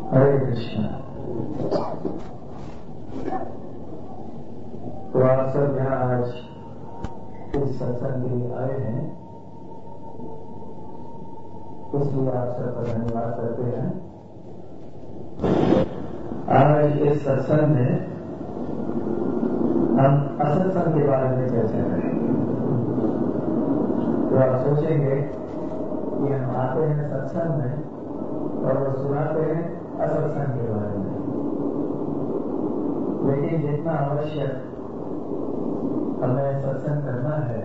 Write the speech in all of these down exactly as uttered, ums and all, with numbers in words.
हरे कृष्ण। तो आप सब यहाँ आज इस सत्संग के लिए आए हैं, इसलिए आप सबका धन्यवाद करते हैं। आज इस सत्संग में हम असत्संग के बारे में चर्चा करेंगे। तो आप सोचेंगे कि हम आते हैं सत्संग में और वो सुनाते हैं असत्संग के बारे में, लेकिन जितना आवश्यक हमें सत्संग करना है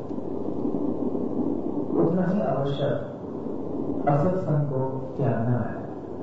उतना ही आवश्यक असत्संग को त्यागना है।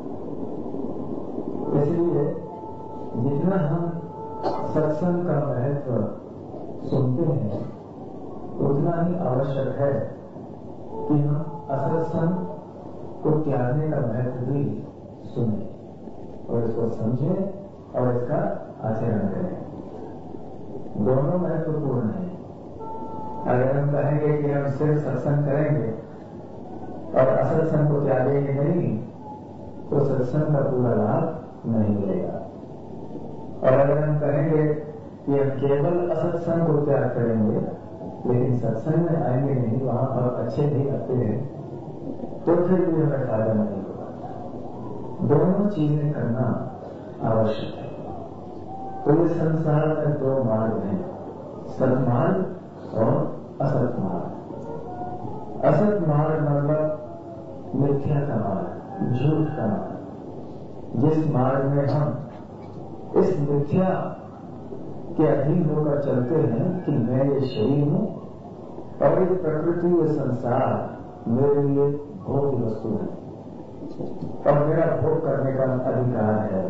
इसलिए जितना हम सत्संग का महत्व सुनते हैं उतना ही आवश्यक है कि हम असत्संग को त्यागने का महत्व भी सुने और इसको समझें और इसका आचरण करें। दोनों महत्वपूर्ण हैं। अगर हम कहेंगे कि हम सिर्फ सत्संग करेंगे और असत्संग को त्यागेंगे नहीं, तो सत्संग का पूरा लाभ नहीं मिलेगा। और अगर हम कहेंगे कि हम केवल असत्संग को त्याग करेंगे लेकिन सत्संग में आएंगे नहीं, वहां पर अच्छे नहीं आते हैं, तो फिर भी हमें फायदा नहीं होगा। दोनों चीजें करना आवश्यक है। तो इस संसार में दो मार्ग हैं, सत्मार्ग और असत मार्ग। असत मार्ग मतलब मिथ्या का मार्ग, झूठ का मार्ग, जिस मार्ग में हम इस मिथ्या के अधीन होकर चलते हैं कि मैं ये शरीर हूं और ये प्रकृति, ये संसार मेरे लिए भोग वस्तु है और मेरा भोग करने का अधिकार है।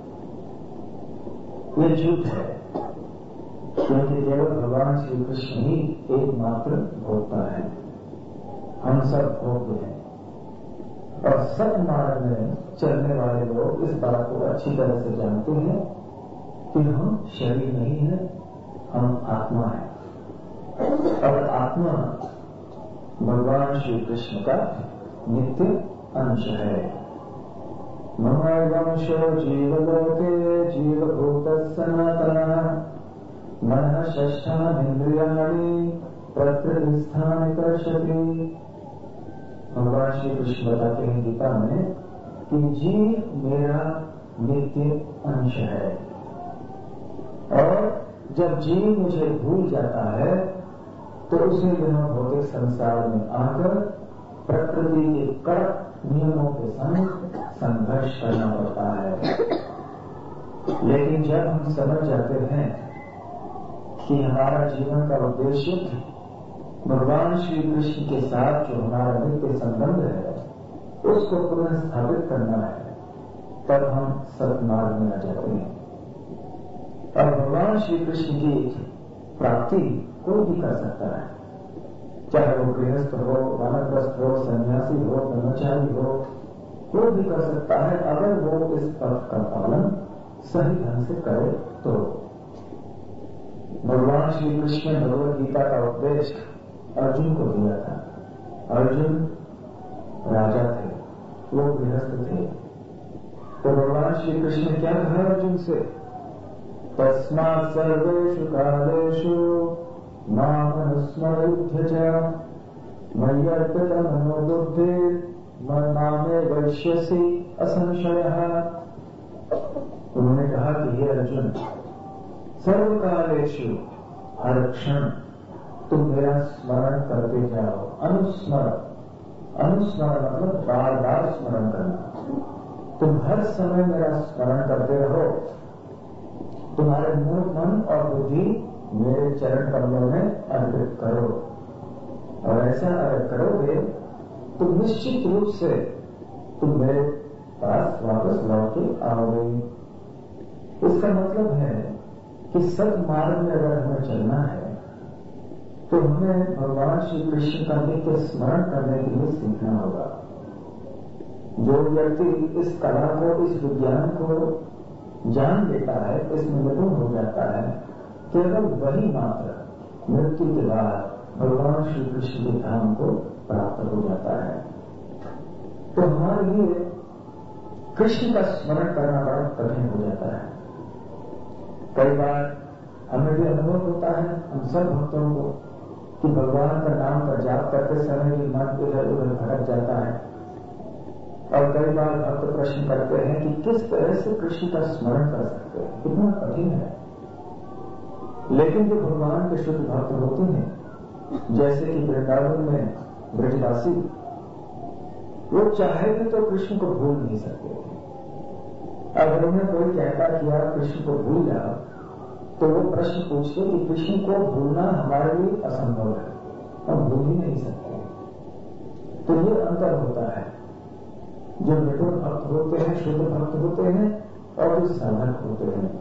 ये झूठ है, क्योंकि केवल भगवान श्री कृष्ण ही एकमात्र भोक्ता है, हम सब भोग्य हैं। और सत मार्ग में चलने वाले लोग इस बात को अच्छी तरह से जानते हैं कि हम शरीर नहीं है, हम आत्मा है और आत्मा भगवान श्री कृष्ण का नित्य अंश है। ममैवंशो जीवलोके जीवभूत सनातन मनः षष्ठानींद्रियाणि प्रकृतिस्थानि कर्षति। भगवान श्री कृष्ण बताते हैं गीता में कि जीव मेरा नित्य अंश है और जब जीव मुझे भूल जाता है तो उसी दिनों भौतिक संसार में आकर प्रकृति के कड़क नियमों के संग संघर्ष करना पड़ता है। लेकिन जब हम समझ जाते हैं कि हमारा जीवन का उद्देश्य भगवान श्री कृष्ण के साथ जो हमारा नित्य संबंध है उसको पुनः स्थापित करना है, तब हम सत्मार्ग में आ जाते हैं और भगवान श्री कृष्ण की प्राप्ति कोई भी कर सकता है, चाहे वो गृहस्थ हो, वानप्रस्थ हो, सन्यासी हो, ब्रह्मचारी हो, कोई भी कर सकता है अगर वो इस पथ का पालन सही ढंग से करे। तो भगवान श्री कृष्ण ने भगवद गीता का उपदेश अर्जुन को दिया था। अर्जुन राजा थे, वो गृहस्थ थे। तो भगवान श्री कृष्ण ने क्या कहा अर्जुन से? तस्मात् सर्वेषु कालेषु मामनुस्मरयुध्य च मय्यर्पितमनो बुद्धिर् मन्नामे वैश्यसि असंशयः। उन्होंने कहा कि हे अर्जुन, सर्वकालेषु हर क्षण तुम मेरा स्मरण करते जाओ। अनुस्मरण, अनुस्मरण मतलब बार बार स्मरण करना। तुम हर समय मेरा स्मरण करते रहो, तुम्हारे मूल मन और बुद्धि मेरे चरण कमलों में अर्पित करो। और ऐसा अगर करोगे तो निश्चित रूप से तुम मेरे पास वापस लौट के आओगे। इसका मतलब है कि सत्मार्ग में अगर हमें चलना है तो हमें भगवान श्री कृष्ण का नित्य स्मरण करने के लिए सीखना होगा। जो व्यक्ति इस कला को, इस विज्ञान को जान लेता है, इसमें निपुण हो जाता है, केवल वही मात्र मृत्यु के बाद भगवान श्री कृष्ण के धाम को प्राप्त हो जाता है। तो हमारे लिए कृष्ण का स्मरण करना बड़ा कठिन हो जाता है। कई बार हमें भी अनुभव होता है, हम सब भक्तों को, कि भगवान का नाम का जाप करते समय भी मन इधर उधर भटक जाता है। और कई बार भक्त प्रश्न करते हैं कि किस तरह से कृष्ण का स्मरण कर सकते हैं, कितना कठिन है। लेकिन जो भगवान के शुद्ध भक्त होते हैं, जैसे कि वृंदावन में ब्रजवासी, वो चाहे भी तो कृष्ण को भूल नहीं सकते थे। अगर उन्हें कोई कहता कि आप कृष्ण को भूल जाओ, तो वो प्रश्न पूछते कि कृष्ण को भूलना हमारे लिए असंभव है, हम भूल ही नहीं सकते। तो ये अंतर होता है, जो निपुण भक्त होते हैं, शुद्ध भक्त होते हैं, और जो साधक होते हैं।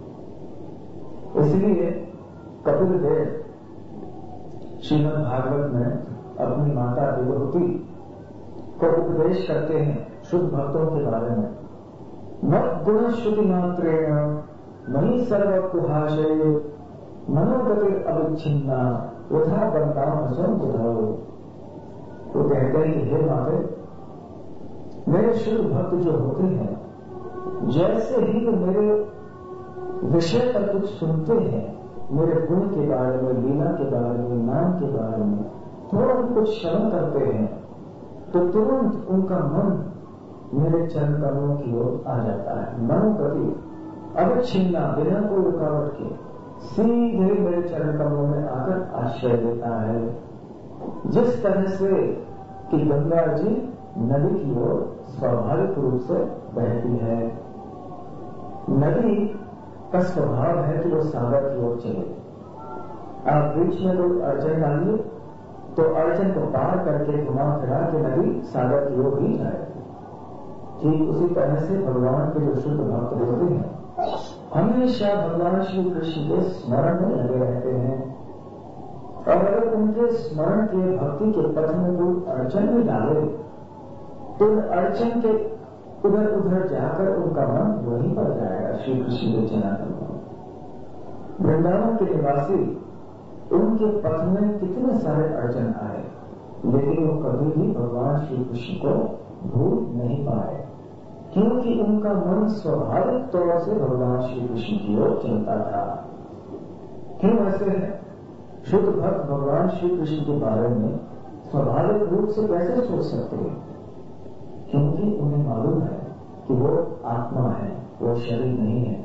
इसलिए कपिल देव श्रीमद् भागवत में अपनी माता देवहूति को उपदेश करते हैं शुद्ध भक्तों के बारे में। मत गुण श्रुति मात्रेण मही सर्वकुहाशय मनोगति अविच्छिन्ना यथा बंताम स्वयं बुधाओ। वो कहते हैं, हे माते, मेरे शुद्ध भक्त जो होते हैं, जैसे ही वो मेरे विषय पर कुछ सुनते हैं, मेरे गुण के बारे में, लीला के बारे में, नाम के बारे में थोड़ा भी कुछ श्रवण करते हैं, तो तुरंत उनका मन मेरे चरण कमलों की ओर आ जाता है। मनोगति अविच्छिन्ना, बिना कोई रुकावट के सीधे मेरे चरण कमलों में आकर आश्रय देता है। जिस तरह से कि गंगा जी नदी की ओर स्वाभाविक रूप से बहती है। नदी का स्वभाव है कि वो सागर की ओर चले। आप बीच में कोई अड़चन डालिए तो अड़चन को पार करके घुमा फिरा के नदी सागर की ओर ही जाए। ठीक उसी तरह से भगवान के जो शुद्ध भक्त होते हैं, हमेशा भगवान श्री कृष्ण के स्मरण में लगे रहते हैं। और अगर उनके स्मरण के भक्ति के पथ में कोई अड़चन भी डाले, तो अड़चन के उधर उधर जाकर उनका मन वहीं पर जाएगा, श्री कृष्ण के चरण में। वृंदावन के निवासी, उनके पथ में कितने सारे अड़चन आए, लेकिन वो कभी भी भगवान श्री कृष्ण को भूल नहीं पाए, क्योंकि उनका मन स्वाभाविक तौर से भगवान श्री कृष्ण की ओर चलता था। क्यों ऐसे है? शुद्ध भक्त भगवान श्री कृष्ण के बारे में स्वाभाविक रूप से कैसे सोच सकते हैं? क्योंकि उन्हें मालूम है कि वो आत्मा है, वो शरीर नहीं है।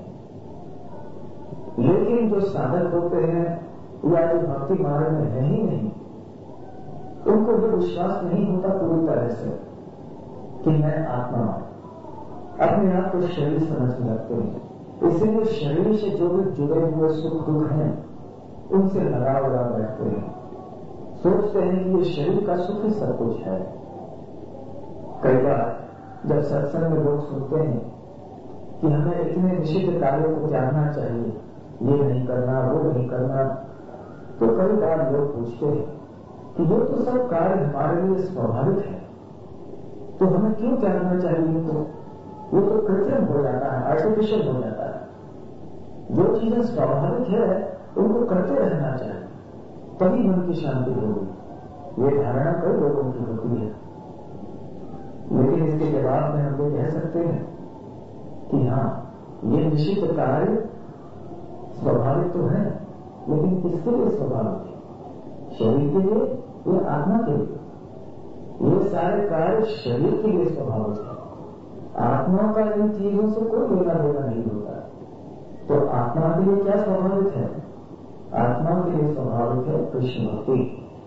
लेकिन जो साधक होते हैं या जो भक्ति मार्ग में है ही नहीं, उनको ये विश्वास नहीं होता पूरी तरह से कि मैं आत्मा हूं। अपने आप को शरीर समझने लगते हैं, इसलिए शरीर से जो भी जुड़े हुए सुख दुख हैं, उनसे लगा लगा बैठते हैं। सोचते हैं कि ये शरीर का सुख ही सब कुछ है। कई बार जब सत्संग में लोग सुनते हैं कि हमें इतने निषिद्ध कार्यों को जानना चाहिए, ये नहीं करना, वो नहीं करना, तो कई बार लोग पूछते हैं कि वो तो सब कार्य हमारे लिए स्वाभाविक है, तो हमें क्यों जानना चाहिए? तो वो तो कृत्रिम हो जाता है, आर्टिफिशियल हो जाता है। जो चीजें स्वाभाविक है उनको करते रहना चाहिए, तभी मन की शांति होगी। ये धारणा कई लोगों की होती है। लेकिन इसके जवाब में हम ये कह सकते हैं कि हाँ, ये निश्चित कार्य स्वाभाविक तो है, लेकिन किसके लिए स्वाभाविक है? शरीर के लिए या आत्मा के लिए? ये सारे कार्य शरीर के लिए स्वाभाविक है। आत्मा का इन चीजों से कोई लेना देना नहीं होता। तो आत्मा के लिए क्या स्वाभाविक है? आत्मा के लिए स्वाभाविक है कृष्ण भक्ति।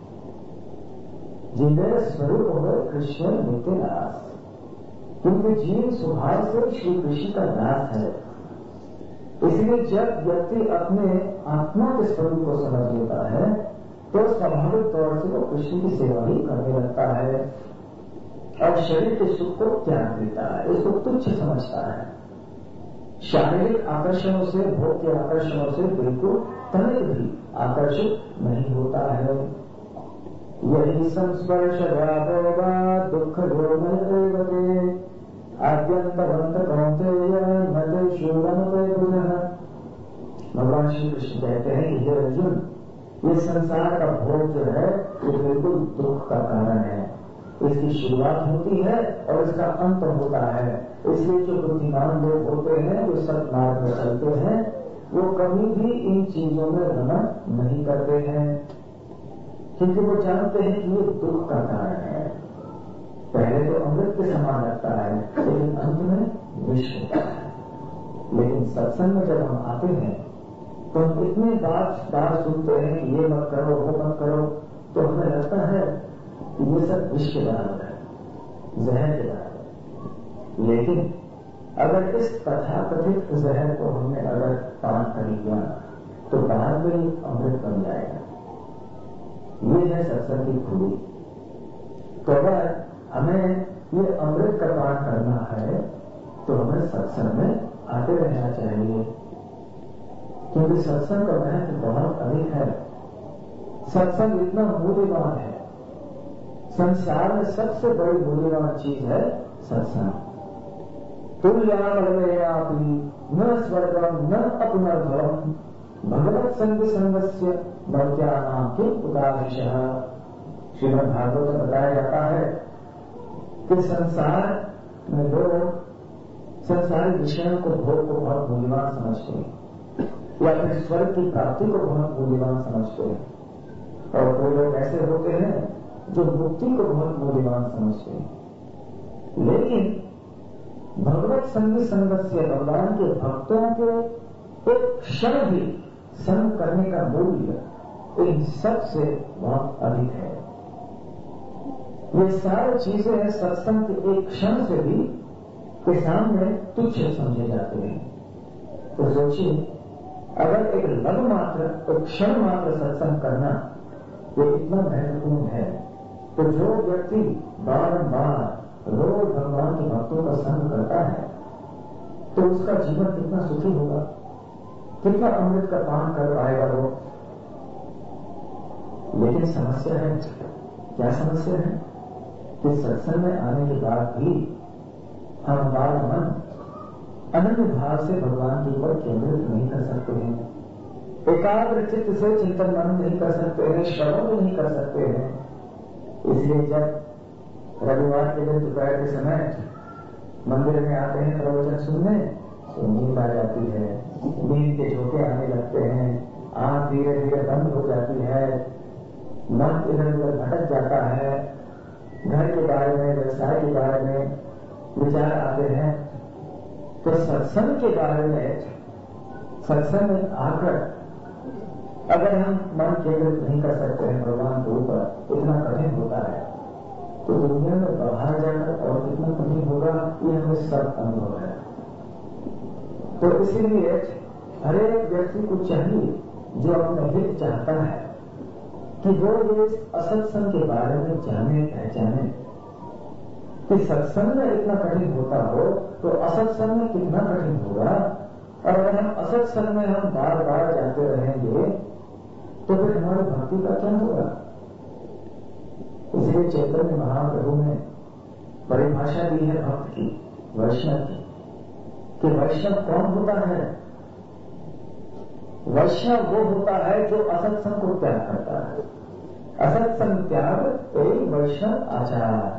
जिन्हें स्वरूप हो कृष्ण नित्य दास, क्योंकि जीव स्वभाव से श्री कृष्ण का दास है। इसलिए जब व्यक्ति अपने आत्मा के स्वरूप को समझ लेता है, तो स्वाभाविक तौर से वो कृष्ण की सेवा ही करने लगता है और शरीर के सुख को त्याग देता है, इसको तुच्छ समझता है। शारीरिक आकर्षणों से, भोग के आकर्षणों से बिल्कुल तनिक भी आकर्षित नहीं होता है। यही संस्पर्श व्यापोगा दुख योगते आद्यंतवंत कौंतेय नते शूरमते पुनः। भगवान श्री कृष्ण कहते हैं कि हे अर्जुन, ये संसार का भोग जो है वो बिल्कुल दुख का कारण है। इसकी शुरुआत होती है और इसका अंत होता है। इसलिए जो बुद्धिमान लोग होते हैं, जो सत मार्ग में चलते हैं, वो कभी भी इन चीजों में रमण नहीं करते हैं, क्योंकि वो जानते हैं कि ये दुख का कारण है। पहले तो अमृत के समान लगता है, लेकिन अंत में विष होता है। लेकिन सत्संग में जब हम आते हैं तो हम इतनी बात बात सुनते हैं कि ये मत करो, वो मत करो, तो हमें लगता है कि ये सब विष के बराबर है, जहर के बराबर है। लेकिन अगर इस तथाकथित जहर को हमने अगर पान कर लिया तो बाद में अमृत बन जाएगा। ये है सत्संग की खूबी। तो अगर हमें ये अमृत का पान करना है तो हमें सत्संग में आते रहना चाहिए, क्योंकि सत्संग का महत्व बहुत अधिक है। सत्संग इतना मूल्यवान है, संसार में सबसे बड़ी मूल्यवान चीज है सत्संग। तुल्यापि न स्वर्गम न अपनर्भवम भगवत संग संगस्य मर्त्यानां किम उदाहृशः। श्रीमद् भागवत में बताया जाता है कि संसार में लोग संसारी विषयों को भोग को बहुत मूल्यवान समझते हैं, या फिर स्वर्ग की प्राप्ति को बहुत मूल्यवान समझते हैं। और कोई लोग ऐसे होते हैं जो मुक्ति को बहुत मूल्यवान समझते हैं। लेकिन भगवत संगी संगत से भगवान के भक्तों के एक क्षण भी संग करने का मूल्य इन सब से बहुत अधिक है। ये सारी चीजें हैं सत्संग के एक क्षण से भी के सामने तुच्छ समझे जाते हैं। तो सोचिए, अगर एक लग मात्र एक क्षण मात्र सत्संग करना ये इतना महत्वपूर्ण है, तो जो व्यक्ति बारंबार रोज भगवान के भक्तों का संग करता है तो उसका जीवन कितना सुखी होगा, कितना अमृत का पान कर पाएगा वो। लेकिन समस्या है, क्या समस्या है कि सत्संग में आने के बाद भी हम बार मन अनन्य भाव से भगवान के ऊपर केंद्रित नहीं कर सकते हैं, एकाग्र चित्त से चिंतन मनन नहीं कर सकते हैं, श्रवण भी नहीं कर सकते हैं। इसलिए जब रविवार के दिन दोपहर के समय मंदिर में आते हैं प्रवचन सुनने तो नींद आ जाती है, नींद के झोंके आने लगते हैं, आंख धीरे धीरे बंद हो जाती है, मन इधर उधर भटक जाता है, घर के बारे में, व्यवसाय के बारे में विचार आते हैं। तो सत्संग के बारे में, सत्संग में आकर अगर हम मन केंद्रित नहीं कर सकते हैं भगवान के ऊपर, इतना कठिन होता है, तो दुनिया में बाहर जाकर और कितना कठिन होगा ये हमें सब अनुभव है। तो इसीलिए हर एक व्यक्ति को चाहिए जो अपना हित चाहता है कि वो ये असत्संग के बारे में जाने पहचाने, कि सत्संग में इतना कठिन होता हो तो असत्संग में कितना कठिन होगा। और अगर हम असत्संग में हम बार बार जाते रहेंगे तो फिर हमारी भक्ति का क्या होगा। इसलिए चैतन्य महाप्रभु ने परिभाषा दी है भक्त की, वैष्णव की, कि वैष्णव कौन होता है। वैष्णव वो होता है जो असत्संग को त्याग करता है। असत्संग त्याग एक वैष्णव आचार।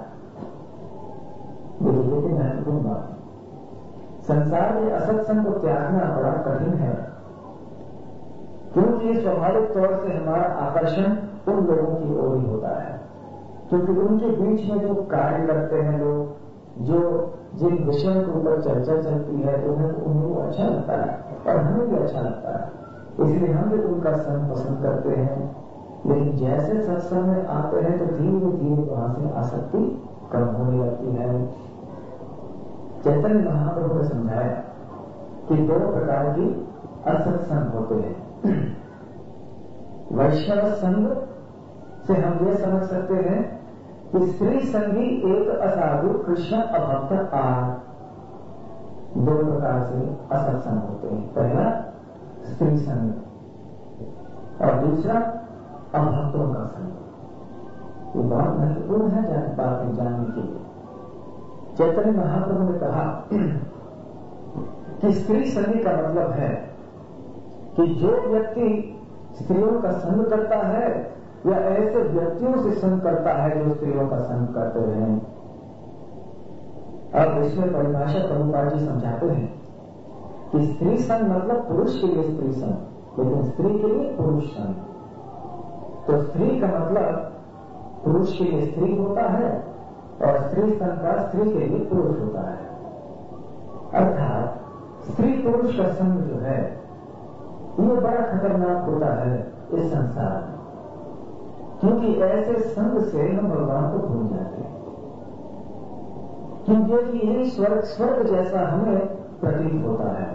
देखिए कि महत्वपूर्ण बात, संसार में असत्संग को त्यागना बड़ा कठिन है, क्योंकि स्वाभाविक तौर से हमारा आकर्षण उन लोगों की ओर ही होता है, क्योंकि उनके बीच में जो कार्य करते हैं लोग, जो जिन विषयों के ऊपर चर्चा चलती है तो उन्हें उन्हें अच्छा लगता है और हमें भी अच्छा लगता है, इसलिए हम भी उनका संग पसंद करते हैं। लेकिन जैसे सत्संग में आते हैं तो धीरे धीरे वहां से आसक्ति कम होने लगती है। चैतन्य महाप्रभु ने समझाया कि दो प्रकार की असत्संग होते हैं। वैष्णव संग से हम ये समझ सकते हैं कि स्त्री संगी एक असाधु कृष्ण अभक्त आर। दो प्रकार से असत्संग होते हैं, पहला स्त्री संग और दूसरा अभक्तों का संग। ये बहुत महत्वपूर्ण है जान बातें जानने के लिए। चैतन्य महाप्रभु ने कहा कि स्त्री संगी का मतलब है कि जो व्यक्ति स्त्रियों का संग करता है या ऐसे व्यक्तियों से संग करता है जो स्त्रियों का संग करते हैं। अब इसमें परिभाषा प्रभुपाद जी समझाते हैं कि स्त्री संग मतलब पुरुष के लिए स्त्री संग, लेकिन स्त्री के लिए पुरुष संग। तो स्त्री का मतलब पुरुष के लिए स्त्री होता है और स्त्री संग का स्त्री के लिए पुरुष होता है। अर्थात स्त्री पुरुष का संग जो है ये बड़ा खतरनाक होता है इस संसार में, क्योंकि ऐसे संग से हम भगवान को भूल जाते हैं, क्योंकि यही स्वर्ग स्वर्ग जैसा हमें प्रतीत होता है।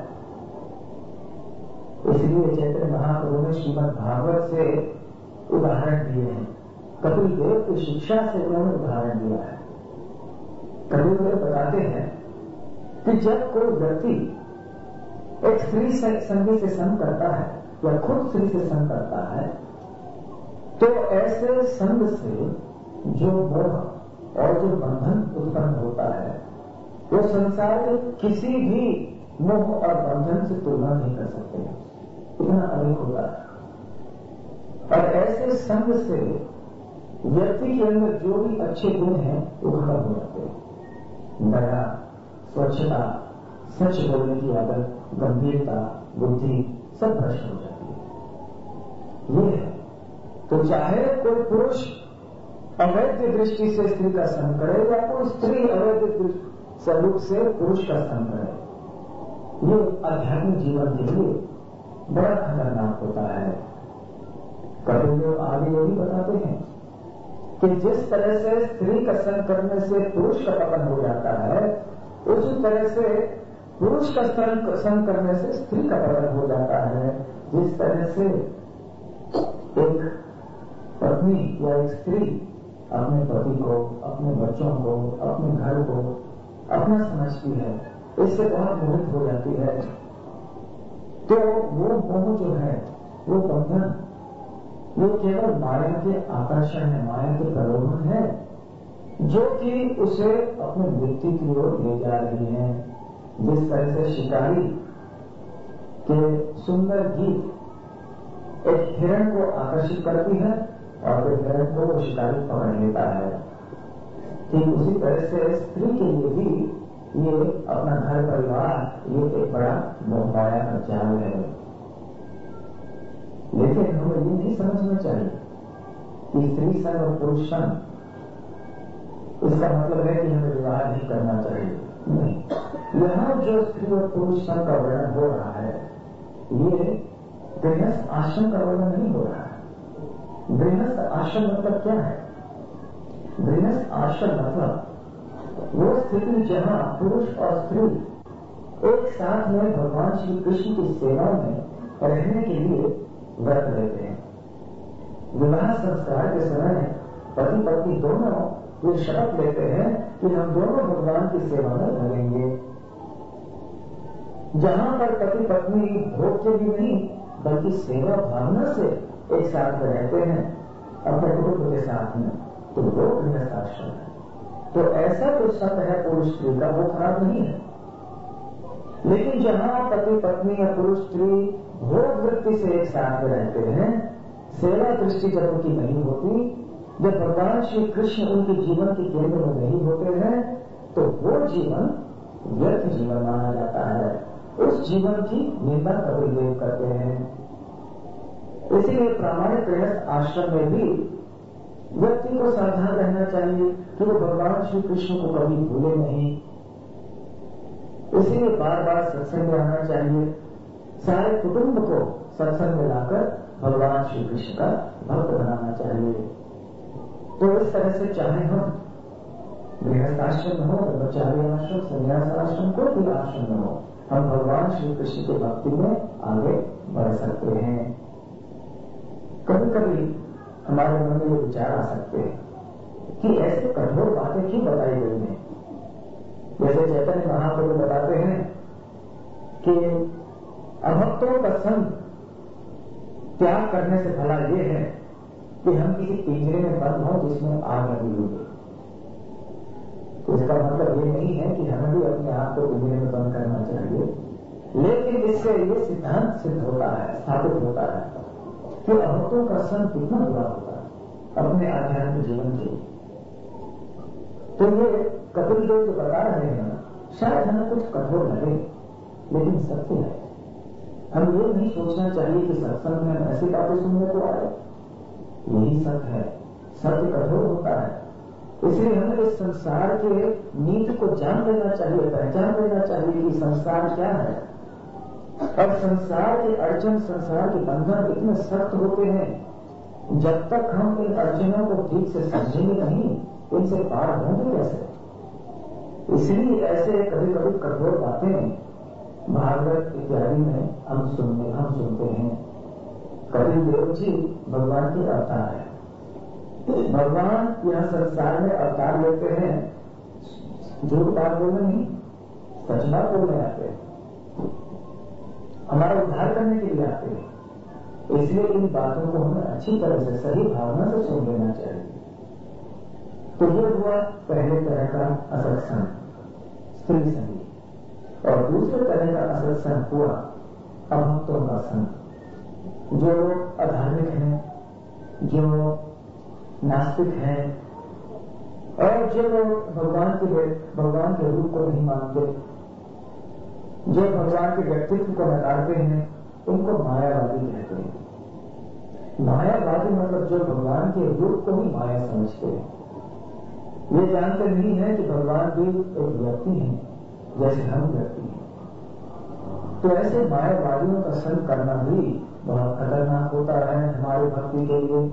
इसलिए चैतन्य महाप्रभु ने श्रीमद् भागवत से उदाहरण दिए हैं। कपिल देव की शिक्षा से उन्होंने उदाहरण दिया है। कपिल देव बताते हैं कि जब कोई व्यक्ति एक स्त्री संगी से संग करता है या खुद स्त्री से संग करता है, तो ऐसे संग से जो मोह और जो बंधन उत्पन्न होता है वो संसार के किसी भी मोह और बंधन से तुलना नहीं कर सकते, इतना अधिक होता है। और ऐसे संग से व्यक्ति के अंदर जो भी अच्छे गुण हैं वो खत्म हो जाते हैं। दया, स्वच्छता, सच बोलने की आदत, गंभीरता, बुद्धि सब भ्रष्ट हो जाती है। ये है तो चाहे कोई पुरुष अवैध दृष्टि से स्त्री का संग करे या कोई स्त्री अवैध स्वरूप से पुरुष का संग करे, ये आध्यात्मिक जीवन के लिए बड़ा खतरनाक होता है। कपिल देव आगे ये भी बताते हैं कि जिस तरह से स्त्री का संग करने से पुरुष का पतन हो जाता है, उसी तरह से पुरुष का संग करने से स्त्री का पतन हो जाता है। जिस तरह से एक पत्नी या एक स्त्री अपने पति को, अपने बच्चों को, अपने घर को अपना समझती है, इससे बहुत मोहित हो जाती है, तो वो मोह जो है, वो बंधन, वो केवल माया के आकर्षण है, माया के प्रलोभन है, जो कि उसे अपने मृत्यु की ओर ले जा रही है। जिस तरह से शिकारी के सुंदर गीत एक हिरण को आकर्षित करती है और फिर हिरण को वो शिकारी पकड़ लेता है, ठीक उसी तरह से स्त्री के लिए भी ये अपना घर परिवार ये एक बड़ा मोहमाया का जाल है। लेकिन हमें ये नहीं समझना चाहिए कि स्त्री संग और पुरुष संग इसका मतलब है कि हमें विवाह नहीं करना चाहिए। नहीं, यहां जो स्त्री और पुरुष संग का वर्णन हो रहा है ये गृहस्थ आश्रम का वर्णन नहीं हो रहा है। गृहस्थ आश्रम मतलब क्या है? गृहस्थ आश्रम मतलब वो स्थिति जहां पुरुष और स्त्री एक साथ में भगवान श्री कृष्ण की सेवा में रहने के लिए व्रत लेते हैं। विवाह संस्कार के समय पति पत्नी दोनों ये शपथ लेते हैं कि हम दोनों भगवान की सेवा में लगेंगे। जहां पर पति पत्नी भोग के भी नहीं बल्कि सेवा भावना से एक साथ में रहते हैं अपने कुटुंब के साथ में, तो वो गृहस्थ आश्रम है। तो ऐसा जो संग है पुरुष स्त्री का वो खराब नहीं है। लेकिन जहां पति पत्नी या पुरुष स्त्री भोग वृत्ति से एक साथ में रहते हैं, सेवा दृष्टि जब उनकी नहीं होती, जब भगवान श्री कृष्ण उनके जीवन के केंद्र में नहीं होते हैं, तो वो जीवन व्यर्थ जीवन माना जाता है। उस जीवन की निंदा कपिल देव करते हैं। इसीलिए प्रामाणिक गृहस्थ आश्रम में भी व्यक्ति को सावधान रहना चाहिए कि वो भगवान श्री कृष्ण को कभी भूले नहीं। इसीलिए बार बार सत्संग में आना चाहिए, सारे कुटुंब को सत्संग में लाकर भगवान श्री कृष्ण का भक्त बनाना चाहिए। तो इस तरह से चाहे हम गृहस्थ आश्रम में हो, ब्रह्मचारी आश्रम, संन्यास आश्रम, कोई भी आश्रम में हो, हम भगवान श्री कृष्ण की भक्ति में आगे बढ़ सकते हैं। कभी कभी हमारे मन में ये विचार आ सकते हैं कि ऐसे कठोर बातें क्यों बताई गई हैं। जैसे चैतन्य महाप्रभु बताते हैं कि अभक्तों का संग त्याग करने से भला ये है कि हम किसी पिंजरे में बंद हो जिसमें आग लगी हुई है। तो इसका मतलब ये नहीं है कि हमें भी अपने आप को पिंजरे में बंद करना चाहिए, लेकिन इससे ये सिद्धांत सिद्ध होता है, स्थापित होता है कि अभक्तों का संग कितना बुरा होता है। अपने आध्यात्मिक जीवन के। तो ये कपिल देव जो बता रहे हैं शायद हमें कुछ कठोर लगे, लेकिन सत्य है। हम ये नहीं सोचना चाहिए कि सत्संग में हम ऐसी बातें सुनने को आए। यही सत्य है, सत्य कठोर होता है। इसलिए हमें इस संसार के नीति को जान लेना चाहिए, पहचान लेना चाहिए कि संसार क्या है। और संसार के अड़चन, संसार के बंधन इतने सख्त होते हैं, जब तक हम इन अड़चनों को ठीक से समझेंगे नहीं, इनसे पार होंगे कैसे। इसलिए ऐसे कभी कभी कठोर बातें भागवत इत्यादि में हम सुनते हम सुनते हैं। कपिल देव जी भगवान के अवतार है। भगवान यह संसार में अवतार लेते हैं, झूठ बात बोलने नहीं, सच बात बोलने आते हैं, हमारा उद्धार करने के लिए आते हैं। इसलिए इन बातों को हमें अच्छी तरह से सही भावना से सुन लेना चाहिए। तो ये हुआ पहले तरह का असत्संग, स्त्री संगीत। और दूसरे तरह का असत्संग हुआ अभक्तों का संग, जो लोग अधार्मिक हैं, जो नास्तिक हैं, और जो लोग भगवान के भगवान के रूप को नहीं मानते, जो भगवान के व्यक्तित्व को नकारते हैं, उनको मायावादी कहते हैं। मायावादी मतलब जो भगवान के रूप को ही माया समझते हैं। ये जानते नहीं है कि भगवान भी एक व्यक्ति है, जैसे हम व्यक्ति हैं। तो ऐसे मायावादियों का संग करना भी बहुत खतरनाक होता है हमारे भक्ति के लिए।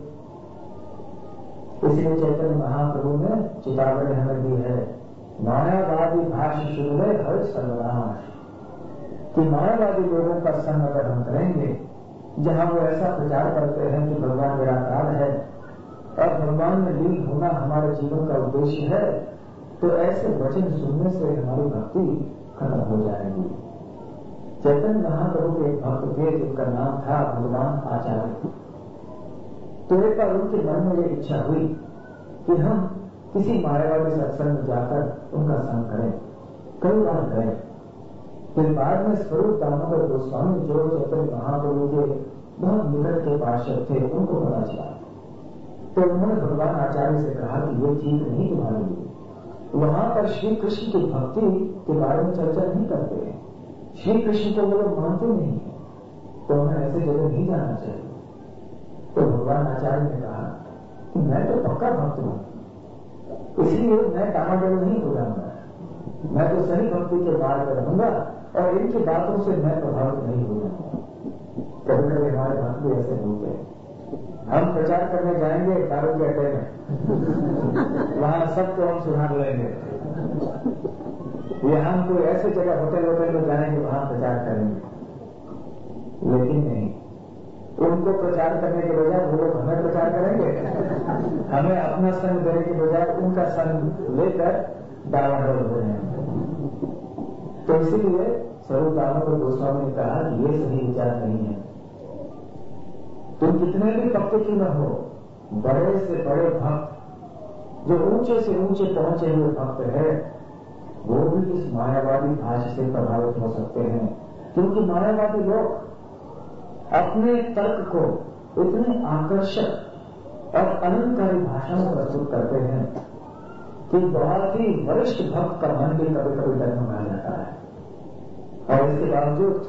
इसलिए चैतन्य महाप्रभु ने चेतावनी हमें दी है, मायावादी भाष्य शुरू है हर सर्वनाश, कि मायावादी लोगों का संग अगर हम करेंगे, जहां वो ऐसा प्रचार करते हैं कि भगवान निराकार है और भगवान में लीन होना हमारे जीवन का उद्देश्य है, तो ऐसे वचन सुनने से हमारी भक्ति खत्म हो जाएगी। चैतन्य महाप्रभु के एक भक्त थे जिनका नाम था भगवान आचार्य। तो एक बार उनके मन में ये इच्छा हुई कि हम किसी मायावादी सत्संग में जाकर उनका संग करें। कई बार गए। फिर बाद में स्वरूप दामोदर गोस्वामी, जो चैतन्य महाप्रभु के बहुत निकट के पार्षद थे, उनको पता चला। तो उन्होंने भगवान आचार्य से कहा कि ये ठीक नहीं तुम्हारे लिए, वहां पर श्री कृष्ण की भक्ति के बारे में चर्चा नहीं करते हैं, श्री कृष्ण को वो लोग मानते नहीं है, तो हमें ऐसे जगह नहीं जाना चाहिए। तो भगवान आचार्य ने कहा कि मैं तो पक्का भक्त हूं, इसलिए मैं डामाडोल नहीं हो जाऊंगा, मैं तो सही भक्ति के मार्ग पर रहूंगा और इनकी बातों से मैं प्रभावित नहीं हो जाऊंगा। कभी कभी हमारे भक्त भी ऐसे होते हैं, हम प्रचार करने जाएंगे दारू के अड्डे में, वहां सबको हम सुधार लेंगे, या हम कोई ऐसे जगह होटल होटल में जाएंगे वहां प्रचार करेंगे। लेकिन नहीं, उनको प्रचार करने के बजाय वो लोग हमें प्रचार करेंगे, हमें अपना संग देने के बजाय उनका संग लेकर डावाडोल हो जाएंगे। तो इसीलिए स्वरूप दामोदर गोस्वामी ने कहा कि ये सही विचार नहीं है। तुम कितने भी पक्के क्यों न हो, बड़े से बड़े भक्त, जो ऊंचे से ऊंचे पहुंचे हुए भक्त है, वो भी इस मायावादी भाषा से प्रभावित हो सकते हैं। क्योंकि मायावादी लोग अपने तर्क को इतने आकर्षक और अलंकारी भाषा में प्रस्तुत करते हैं कि बहुत ही वरिष्ठ भक्त का मन भी कभी कभी डगमगा जाता है। और इसके बावजूद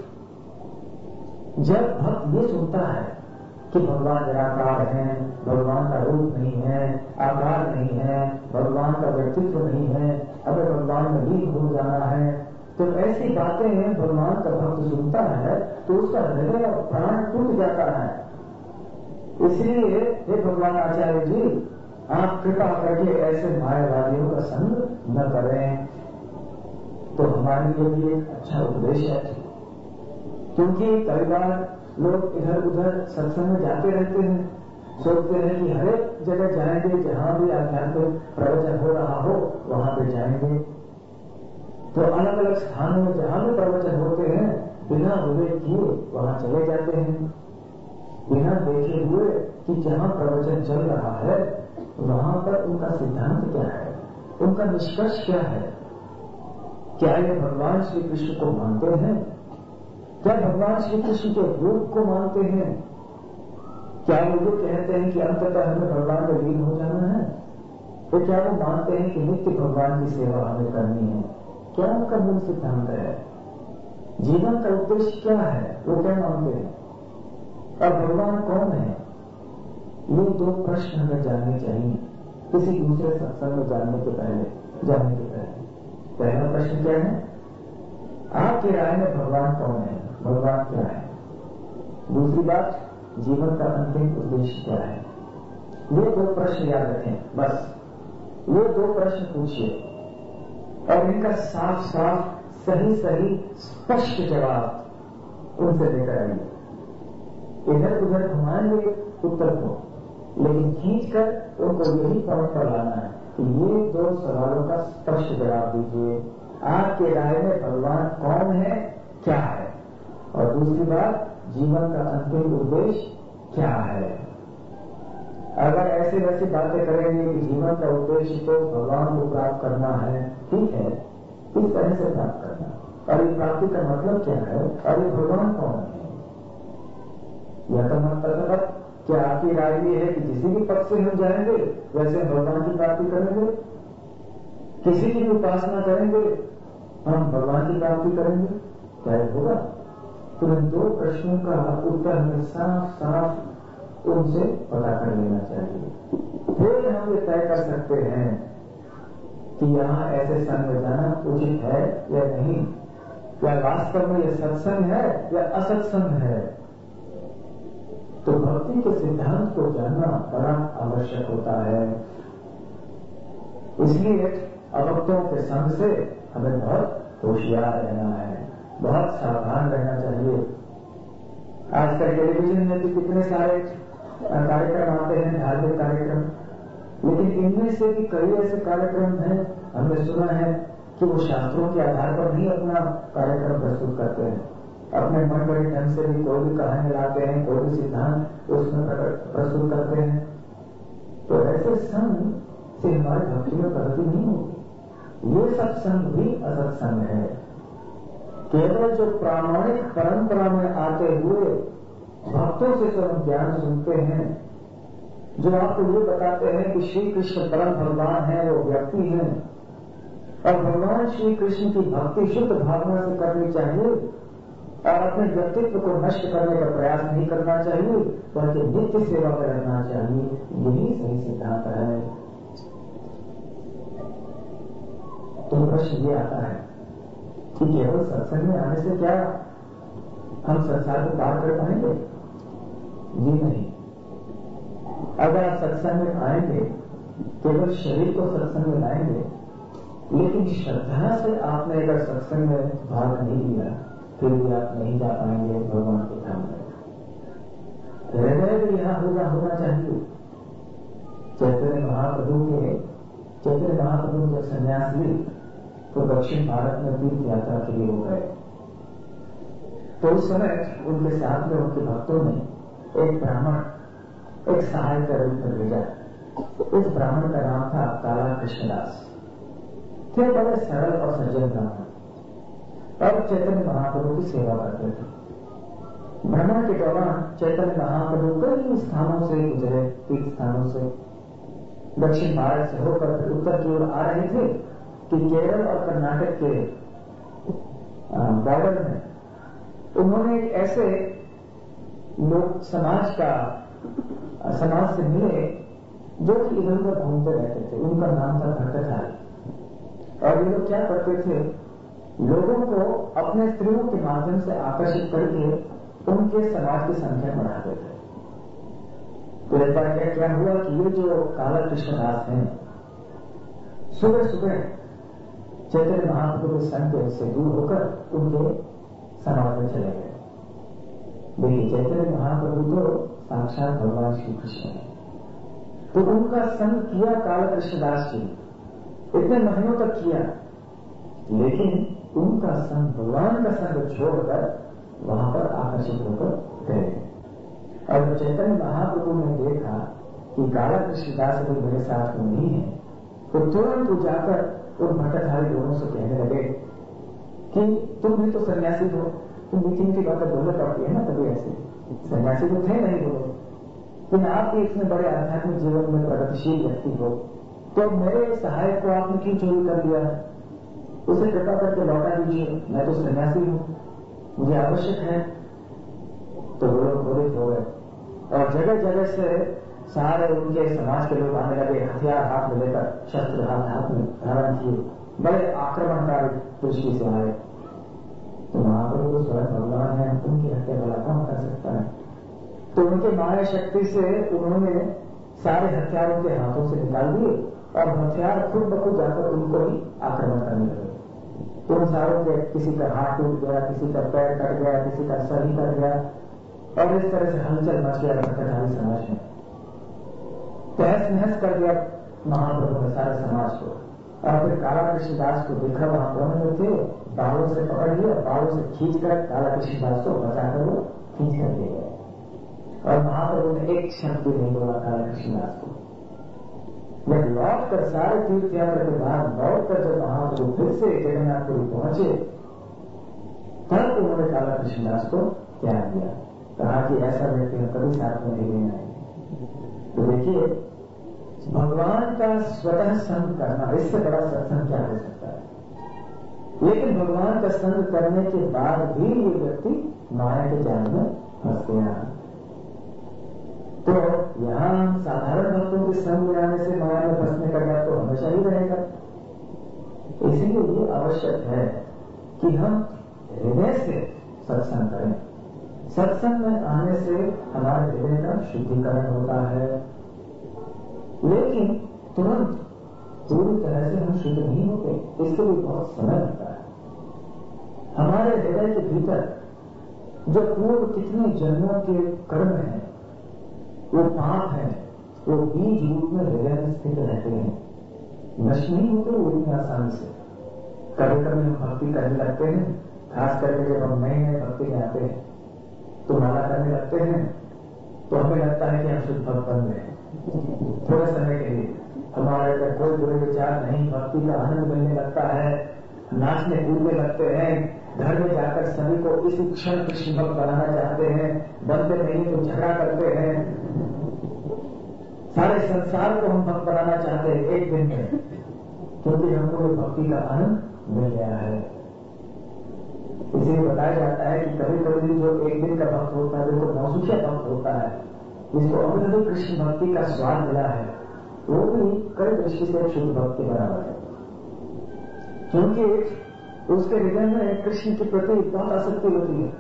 जब भक्त ये सुनता है कि भगवान निराकार हैं, भगवान का रूप नहीं है, आकार नहीं है, भगवान का व्यक्तित्व नहीं है, अगर भगवान में लीन हो जाना है, तो ऐसी बातें भगवान का भक्त सुनता है तो उसका हृदय और प्राण टूट जाता है। इसलिए हे भगवान आचार्य जी, आप कृपा करके ऐसे मायावादियों का संग न करें। तो हमारे लिए भी एक अच्छा उपदेश है, क्योंकि कई बार लोग इधर उधर सत्संग में जाते रहते हैं, सोचते हैं कि हर एक जगह जाएंगे, जहां भी आध्यात्मिक प्रवचन हो रहा हो वहां पे जाएंगे। तो अलग अलग स्थानों में जहां भी प्रवचन होते हैं, बिना विवेक किए वहां चले जाते हैं, बिना देखे हुए कि जहां प्रवचन चल रहा है वहां पर उनका सिद्धांत क्या है, उनका निष्कर्ष क्या है। क्या ये भगवान श्री कृष्ण को मानते हैं? क्या भगवान श्री कृष्ण के रूप को मानते हैं? क्या वो ये कहते हैं कि अंततः हमें भगवान में लीन हो जाना है? तो क्या वो मानते हैं कि नित्य भगवान की सेवा हमें करनी है? क्या उनका मूल सिद्धांत है? जीवन का उद्देश्य क्या है? वो क्या मानते हैं? और भगवान कौन है? ये दो प्रश्न हमें जानने चाहिए किसी दूसरे सत्संग में जानने के पहले जानने के पहले पहला प्रश्न क्या है? आपकी राय में भगवान कौन है? भगवान क्या है? दूसरी बात, जीवन का अंतिम उद्देश्य क्या है? ये दो प्रश्न याद रखें। बस ये दो प्रश्न पूछिए और इनका साफ साफ सही सही स्पष्ट जवाब उनसे लेकर आइए। इधर उधर घुमाएंगे उत्तर को, लेकिन खींचकर उनको यही पॉइंट पर लाना है कि ये दो सवालों का स्पष्ट जवाब दीजिए। आपके राय में भगवान कौन है, क्या है? और दूसरी बात, जीवन का अंतिम उद्देश्य क्या है? अगर ऐसी वैसी बातें करेंगे कि जीवन का उद्देश्य तो भगवान को प्राप्त करना है, ठीक है, इस तरह से प्राप्त करना, और ये प्राप्ति का मतलब क्या है, और ये भगवान कौन है? यह तो मतलब क्या आपकी राय ये है कि किसी भी पक्ष से हम जाएंगे वैसे भगवान की प्राप्ति करेंगे, किसी की भी उपासना करेंगे हम भगवान की प्राप्ति करेंगे? क्या होगा? तो इन दो प्रश्नों का उत्तर हमें साफ साफ उनसे पता कर लेना चाहिए। फिर हम ये तय कर सकते हैं कि यहाँ ऐसे संग में जाना उचित है या नहीं, या वास्तव में यह सत्संग है या असत्संग है। तो भक्ति के सिद्धांत को जानना बड़ा आवश्यक होता है। इसलिए अभक्तों के संग से हमें बहुत होशियार रहना है, बहुत सावधान रहना चाहिए। आजकल टेलीविजन में भी कितने सारे कार्यक्रम आते हैं, धार्मिक कार्यक्रम, लेकिन इनमें से भी कई ऐसे कार्यक्रम हैं, हमने सुना है कि वो शास्त्रों के आधार पर नहीं अपना कार्यक्रम प्रस्तुत करते हैं, अपने मन बड़े ढंग से भी कोई भी कहानी लाते हैं, कोई भी सिद्धांत उसमें प्रस्तुत करते हैं। तो ऐसे संग से हमारी भक्ति में प्रगति नहीं होगी। ये सत्संग भी असत्संग है। केवल जो प्रामाणिक परंपरा में आते हुए भक्तों से जो हम ज्ञान सुनते हैं, जो आपको ये बताते हैं कि श्री कृष्ण परम भगवान है, वो व्यक्ति है, और भगवान श्री कृष्ण की भक्ति शुद्ध भावना से करनी चाहिए और अपने व्यक्तित्व को नष्ट करने का प्रयास नहीं करना चाहिए, बल्कि नित्य सेवा में रहना चाहिए, यही सही सिद्धांत है। तो प्रश्न ये आता है कि केवल सत्संग में आने से क्या हम संसार को पार कर पाएंगे? ये नहीं। अगर आप सत्संग में आएंगे, केवल शरीर को सत्संग में लाएंगे, लेकिन श्रद्धा से आपने अगर सत्संग में भाग नहीं लिया, फिर भी आप नहीं जा पाएंगे भगवान के धाम में। हृदय भी यहां होगा होना चाहिए। चैतन्य महाप्रभु के चैतन्य महाप्रभु जब संन्यास ली तो दक्षिण भारत में तीर्थ यात्रा के लिए हो गए। तो उस समय उनके साथ में उनके भक्तों ने एक ब्राह्मण, एक सहायक के रूप में भेजा। उस ब्राह्मण का नाम था काला कृष्णदास। थे बड़े सरल और सज्जन ब्राह्मण, और चैतन्य महाप्रभु की सेवा करते थे। भ्रमण के दौरान चैतन्य महाप्रभु कई स्थानों से गुजरे, तीर्थ स्थानों से दक्षिण भारत से होकर उत्तर की ओर आ रहे थे कि केरल और कर्नाटक के बॉर्डर में उन्होंने एक ऐसे लोग समाज का समाज से मिले जो कि इधर उधर घूमते रहते थे। उनका नाम था भट्टाचार्य। और ये लोग क्या करते थे, लोगों को अपने स्त्रियों के माध्यम से आकर्षित करके उनके समाज की संख्या बढ़ाते थे। तो एक बार क्या हुआ कि ये जो काला कृष्णदास हैं, सुबह सुबह चैतन्य महाप्रभु के संग से दूर होकर उनके समाज में चले गए। देखिए, चैतन्य महाप्रभु तो साक्षात भगवान श्री कृष्ण है, तो उनका संग किया काला कृष्णदास जी, इतने महीनों तक किया, लेकिन उनका संग, भगवान का संग छोड़कर वहां पर आकर्षित होकर गए। और जब चैतन्य महाप्रभु ने देखा कि काला कृष्णदास अभी मेरे साथ में नहीं है, तो तुरंत वो जाकर उन भट्टाचार्य दोनों से कहने लगे कि तुम भी तो सन्यासी हो, तुम मीठी मीठी बातें बोलने पड़ती है ना, कभी ऐसे सन्यासी तो थे नहीं बोले, कि आप भी इसमें बड़े आध्यात्मिक जीवन में प्रगतिशील व्यक्ति हो, तो मेरे सहायक को आपने क्यों चोरी कर लिया? उसे कृपा करके लौटा दीजिए, मैं तो सन्यासी हूं, मुझे आवश्यक है। तो वो लोग क्रोधित हो गए और जगह जगह से सारे उनके समाज के लोग आने लगे, हथियार हाथ में लेकर, शस्त्र हाथ हाथ में धारण किए, बड़े आक्रमणकारी दृष्टि से आए। तो महाप्रभु तो स्वयं भगवान है, उनकी हत्या भला कौन कर सकता है? तो उनके माया शक्ति से उन्होंने सारे हथियारों के हाथों से निकाल दिए और हथियार खुद ब खुद जाकर उनको ही आक्रमण करने लगे। तो उन सारों के किसी का हाथ टूट गया, किसी का पैर कट गया, किसी का सर ही कट गया और इस तरह से हलचल मच गया भक्तधारी समाज में। तहस नहस कर दिया महाप्रभु ने सारे समाज को। और फिर काला कृष्णदास को देखा, वहां कोने में थे, बालों से पकड़ लिया, बालों से खींचकर काला कृष्णदास को बचाकर वो खींच कर ले गए। और महाप्रभु ने एक शब्द भी नहीं बोला काला कृष्णदास को। जब लौट कर सारे तीर्थ यात्रा के बाद लौट कर जब महाप्रभु फिर से जगन्नाथपुरी पहुंचे, तब उन्होंने काला कृष्णदास को त्याग दिया, कहा कि ऐसा व्यक्ति हम कभी साथ में नहीं लेना है। तो देखिए, भगवान का स्वतः संग करना, इससे बड़ा सत्संग क्या हो सकता है? लेकिन भगवान का संग करने के बाद भी ये व्यक्ति माया के जाल में फंस गया। तो यहां साधारण भक्तों के संग में आने से माया में फंसने का डर तो हमेशा ही रहेगा। इसीलिए ये आवश्यक है कि हम हृदय से सत्संग करें। सत्संग में आने से हमारे हृदय का शुद्धिकरण होता है, लेकिन तुरंत पूरी तरह से हम शुद्ध नहीं होते, इसके लिए बहुत समय लगता है। हमारे हृदय के भीतर जो पूर्व कितने जन्मों के कर्म हैं, वो पाप है, वो बीज रूप में हृदय में स्थित रहते हैं, नष्ट नहीं होते वो इतनी आसानी से। कभी कभी हम भक्ति करने लगते हैं, खास करके जब हम नए नए भक्ति में आते हैं तो माला करने लगते हैं, तो हमें लगता है कि हम शुद्ध भक्त बन गए। थोड़े समय के लिए हमारे अंदर कोई बुरे विचार नहीं, भक्ति का आनंद मिलने लगता है, नाचने कूदने लगते हैं, घर में जाकर सभी को इस क्षण कृष्ण भक्त बनाना चाहते हैं, बनते नहीं तो झगड़ा करते हैं, सारे संसार को हम भक्त बनाना चाहते हैं एक दिन में, क्योंकि हमको भक्ति का आनंद मिल गया है। इसीलिए बताया जाता है कि कभी कभी जो एक दिन का भक्त होता है, जो नौसुखिया भक्त होता है, जिसको अमृत कृष्ण भक्ति का स्वाद मिला है, वो भी कई दृष्टि से शुद्ध भक्त के बराबर है, क्योंकि उसके हृदय में कृष्ण के प्रति बहुत आसक्ति होती है।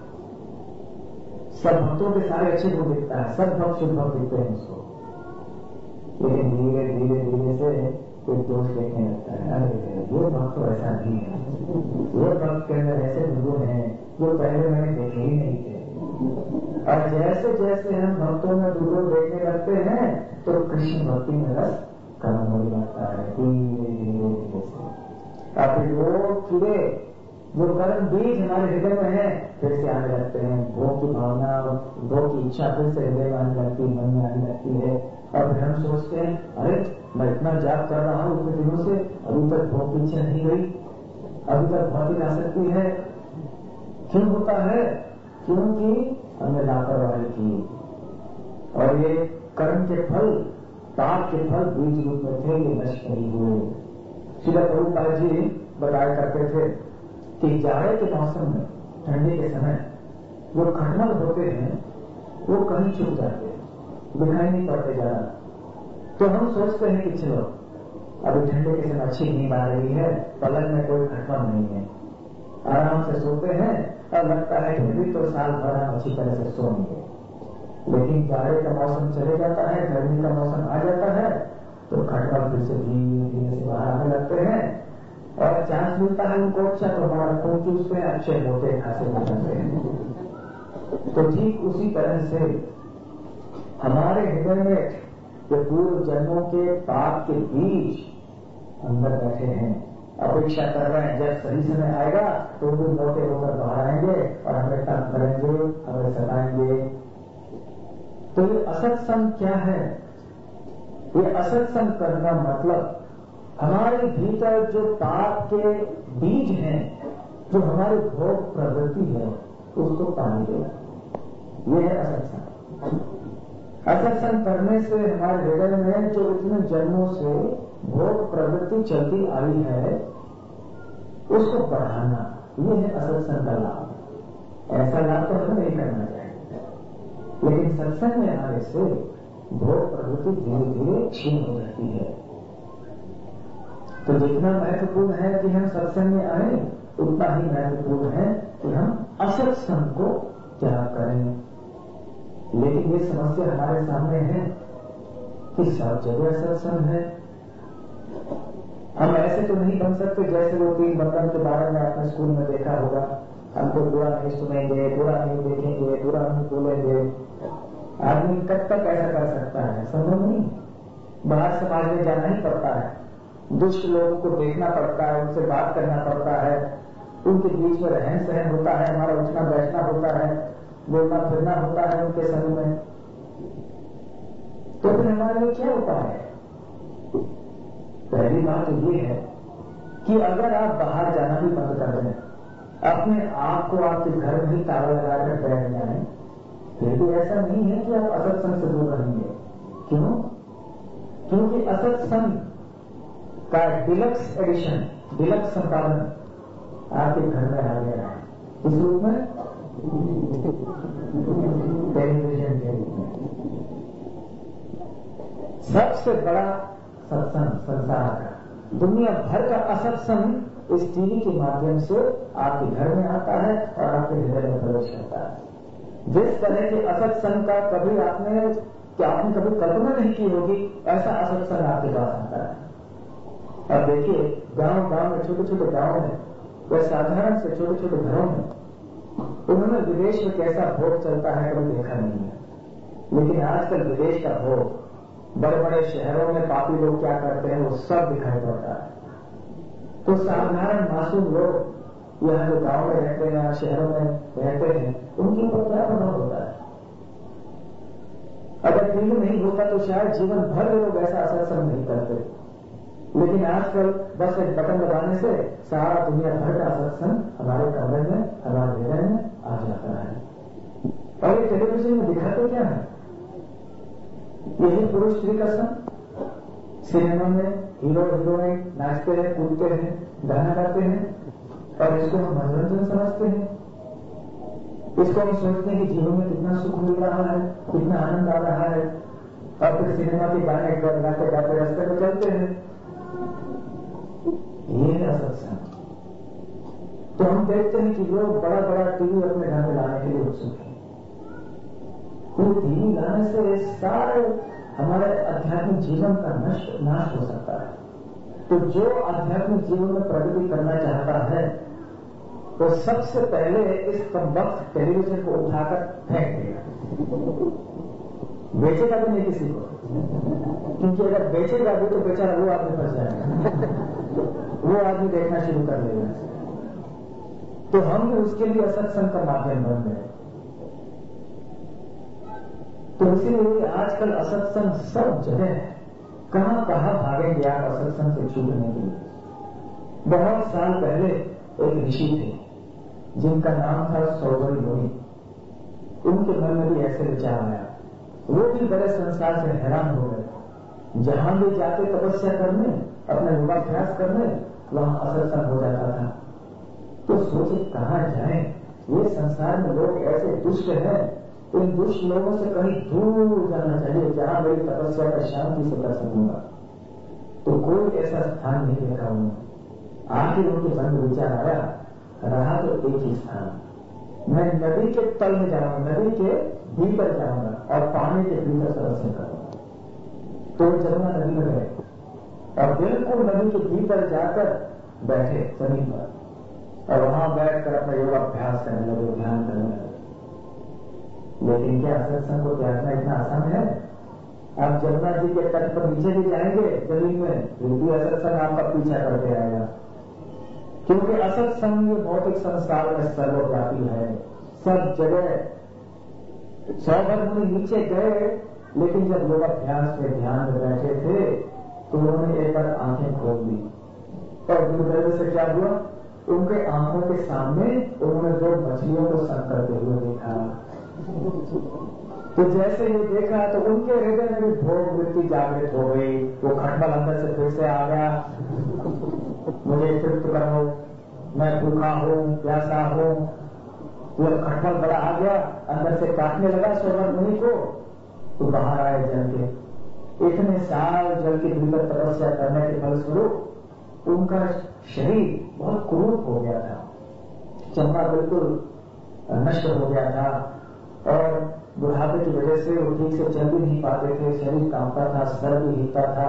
सब भक्तों के सारे अच्छे गुण दिखता है, सब भक्त शुद्ध भक्त दिखते हैं उसको, लेकिन धीरे धीरे धीरे से कोई दोष देखने लगता है, अरे ये भक्त तो ऐसा नहीं है, ये भक्त के अंदर ऐसे गुण हैं जो पहले मैंने देखे ही नहीं थे। और जैसे जैसे हम भक्तों में दुर्गुण देखने लगते हैं तो कृष्ण भक्ति में रस कम होने लगता है धीरे धीरे धीरे से। और फिर वो कीड़े जो कर्म बीज हमारे हृदय में है फिर से आने लगते हैं, भोग की भावना, भोग की इच्छा फिर से हृदय में आने लगती है, मन में आने लगती है। और फिर हम सोचते हैं, अरे मैं इतना जाप कर रहा हूं इतने दिनों से, अभी तक भोग की इच्छा नहीं गई, अभी तक भौतिक आसक्ति है। क्यों होता है? क्योंकि हमने लापरवाही की और ये कर्म के फल, पाप के फल बीज रूप में थे, ये नष्ट नहीं हुए। श्रील प्रभुपाद जी बताया करते थे कि जाड़े के मौसम में, ठंडी के समय जो खटमल होते हैं वो कहीं छुप जाते हैं, दिखाई नहीं पड़ते ज्यादा। तो हम सोचते हैं कि चलो अभी ठंडे के समय अच्छी नींद आ रही है, पलंग में कोई खटमल नहीं है, आराम से सोते हैं और लगता है कि अभी तो साल भर हम अच्छी तरह से सोएंगे। लेकिन जाड़े का मौसम चले जाता है, गर्मी का मौसम आ जाता है, तो खटमल फिर से धीरे धीरे से बाहर आने लगते हैं और चांस मिलता है उनको अच्छा तो हमारा खून चूसते हैं, अच्छे मोटे खासे हो जाते हैं। तो ठीक उसी तरह से हमारे हृदय में जो पूर्व जन्मों के पाप के बीज अंदर बैठे हैं, अपेक्षा कर रहे हैं जब सही समय आएगा तो वो मोटे होकर बाहर आएंगे और हमें तंग करेंगे, हमें सताएंगे। तो ये असत्संग क्या है? ये असत्संग करना मतलब हमारे भीतर जो पाप के बीज हैं, जो हमारी भोग प्रवृत्ति है, उसको पानी देना, ये है असत्संग। असत्संग करने से हमारे हृदय में जो इतने जन्मों से भोग प्रवृत्ति चलती आई है उसको बढ़ाना, ये है असत्संग का लाभ। ऐसा लाभ तो हमें नहीं करना चाहिए, लेकिन सत्संग में आने से भोग प्रवृत्ति धीरे धीरे क्षीण हो जाती है। तो जितना महत्वपूर्ण है कि हम सत्संग में आए, उतना ही महत्वपूर्ण है कि हम असत्संग को त्याग करें। लेकिन ये समस्या हमारे सामने है कि सब जगह सत्संग है। हम ऐसे तो नहीं बन सकते जैसे वो तीन बंधन के बारे में आपने स्कूल में देखा होगा, हमको बुरा नहीं सुनेंगे, बुरा नहीं देखेंगे, बुरा नहीं बोलेंगे। आदमी कब तक ऐसा कर सकता है? संभव नहीं। बाहर समाज में जाना ही पड़ता है, दुष्ट लोगों को देखना पड़ता है, उनसे बात करना पड़ता है, उनके बीच में रहन सहन होता है, हमारा उठना बैठना होता है, बोलना फिरना होता है उनके संग में। तो फिर हमारे लिए क्या उपाय है? पहली बात तो ये है कि अगर आप बाहर जाना भी बंद कर दें, अपने आप को आपके घर में ही ताला लगाकर बैठ जाएं, फिर भी ऐसा नहीं है कि आप असत्संग से दूर रहेंगे। क्यों? क्योंकि असत्संग का डिलक्स एडिशन, डिलक्स संपादन आपके घर में आ गया है। इस रूप में टेलीविजन के रूप में सबसे बड़ा सत्संग संसार का, दुनिया भर का असत्संग इस टीवी के माध्यम से आपके घर में आता है और आपके हृदय में प्रवेश करता है। जिस तरह के असत्संग का कभी आपने क्या आपने कभी कल्पना नहीं की होगी, ऐसा असत्संग आपके पास आता है। और देखिए, गांव गांव में, छोटे छोटे गांव में, वह साधारण से छोटे छोटे घरों में उन्होंने विदेश में कैसा भोग चलता है कभी देखा नहीं है। लेकिन आजकल विदेश का भोग बड़े बड़े शहरों में पापी लोग क्या करते हैं वो सब दिखाई पड़ता है। तो साधारण मासूम लोग यहाँ जो गांव में रहते हैं, शहरों में रहते हैं, उनके ऊपर क्या प्रभाव होता है? अगर फिल्म नहीं होता तो शायद जीवन भर लोग ऐसा असत्संग नहीं करते। लेकिन आजकल बस एक बटन दबाने से सारा दुनिया भर का सत्संग हमारे कमरे में, हमारे हृदय में आ जाता है। और ये टेलीविजन में दिखाते क्या है? यही पुरुष स्त्री का संग। सिनेमा में हीरो हीरोइन नाचते हैं, कूदते हैं, गाना गाते हैं और इसको हम मनोरंजन समझते हैं। इसको हम सोचते हैं कि जीवन में कितना सुख मिल रहा है, कितना आनंद आ रहा है, और फिर सिनेमा के गाने गाते गाते रास्ते में चलते हैं। ये है सत्संग। तो हम देखते हैं कि लोग बड़ा बड़ा टीवी अपने घर में लाने के लिए उत्सुक हैं। तो टीवी लाने से सारे हमारे आध्यात्मिक जीवन का नष्ट नाश हो सकता है। तो जो आध्यात्मिक जीवन में प्रगति करना चाहता है तो सबसे पहले इस कमबख्त टेलीविजन को उठाकर फेंक देगा। बेचेगा भी नहीं किसी को, क्योंकि अगर बेचेगा भी तो बेचारा वो आदमी फंस जाएगा, वो आदमी देखना शुरू कर देगा। तो हम भी उसके लिए असत्संग का माध्यम बन गए। तो इसीलिए आजकल असत्संग सब जगह है। कहां कहां भागेंगे आप असत्संग से छूटने के लिए? बहुत साल पहले एक ऋषि थे जिनका नाम था सौगरी मुनि। उनके मन में भी ऐसे विचार आया। वो भी बड़े संसार से हैरान हो गए। जहां भी जाते तपस्या करने, अपने योगाभ्यास करने, वहां असत्संग हो जाता था। तो सोचे कहां जाए? ये संसार में लोग ऐसे दुष्ट हैं, इन दुष्ट लोगों से कहीं दूर जाना चाहिए जहां मेरी तपस्या का शांति से कर सकूंगा। तो कोई ऐसा स्थान नहीं देखा उन्होंने। आखिर उनके मन में विचार आया, रहा तो एक ही स्थान, मैं नदी के तल में जाऊंगा, नदी के भीतर जाऊंगा और पानी के भीतर तपस्या करूंगा। तो जमुना नदी में गए और बिल्कुल नदी के भीतर जाकर बैठे जमीन पर और वहां बैठकर अपना योगाभ्यास करने लगे, ध्यान करने लगे। लेकिन क्या सत्संग को त्यागना इतना आसान है? आप जमुना जी के तट पर नीचे भी जाएंगे जमीन में, फिर भी असत्संग आपका पीछा करते आएगा। क्योंकि असत्संग भौतिक संसार में सर्वव्यापी है, सब जगह। सौभर मुनि नीचे गए, लेकिन जब योगाभ्यास में ध्यान में बैठे थे तो उन्होंने एक बार आंखें खोल दी और दुर्दैव से क्या हुआ? उनके आंखों के सामने उन्होंने दो मछलियों को संग करते हुए देखा। तो जैसे ये देखा तो उनके हृदय में भी भोग वृत्ति जागृत हो गई। वो खटमल अंदर से फिर से आ गया, मुझे तृप्त करो, मैं भूखा हूं, प्यासा हूं। वो खटमल बड़ा आ गया, अंदर से काटने लगा सौवर मुनि को। तो बाहर आए जल के। इतने साल जल के भीतर तपस्या करने के फलस्वरूप उनका शरीर बहुत कुरूप हो गया था, चमड़ा बिल्कुल नष्ट हो गया था और बुढ़ापे की वजह से वो ठीक से चल भी नहीं पाते थे, शरीर कांपता था, सर भी हिलता था।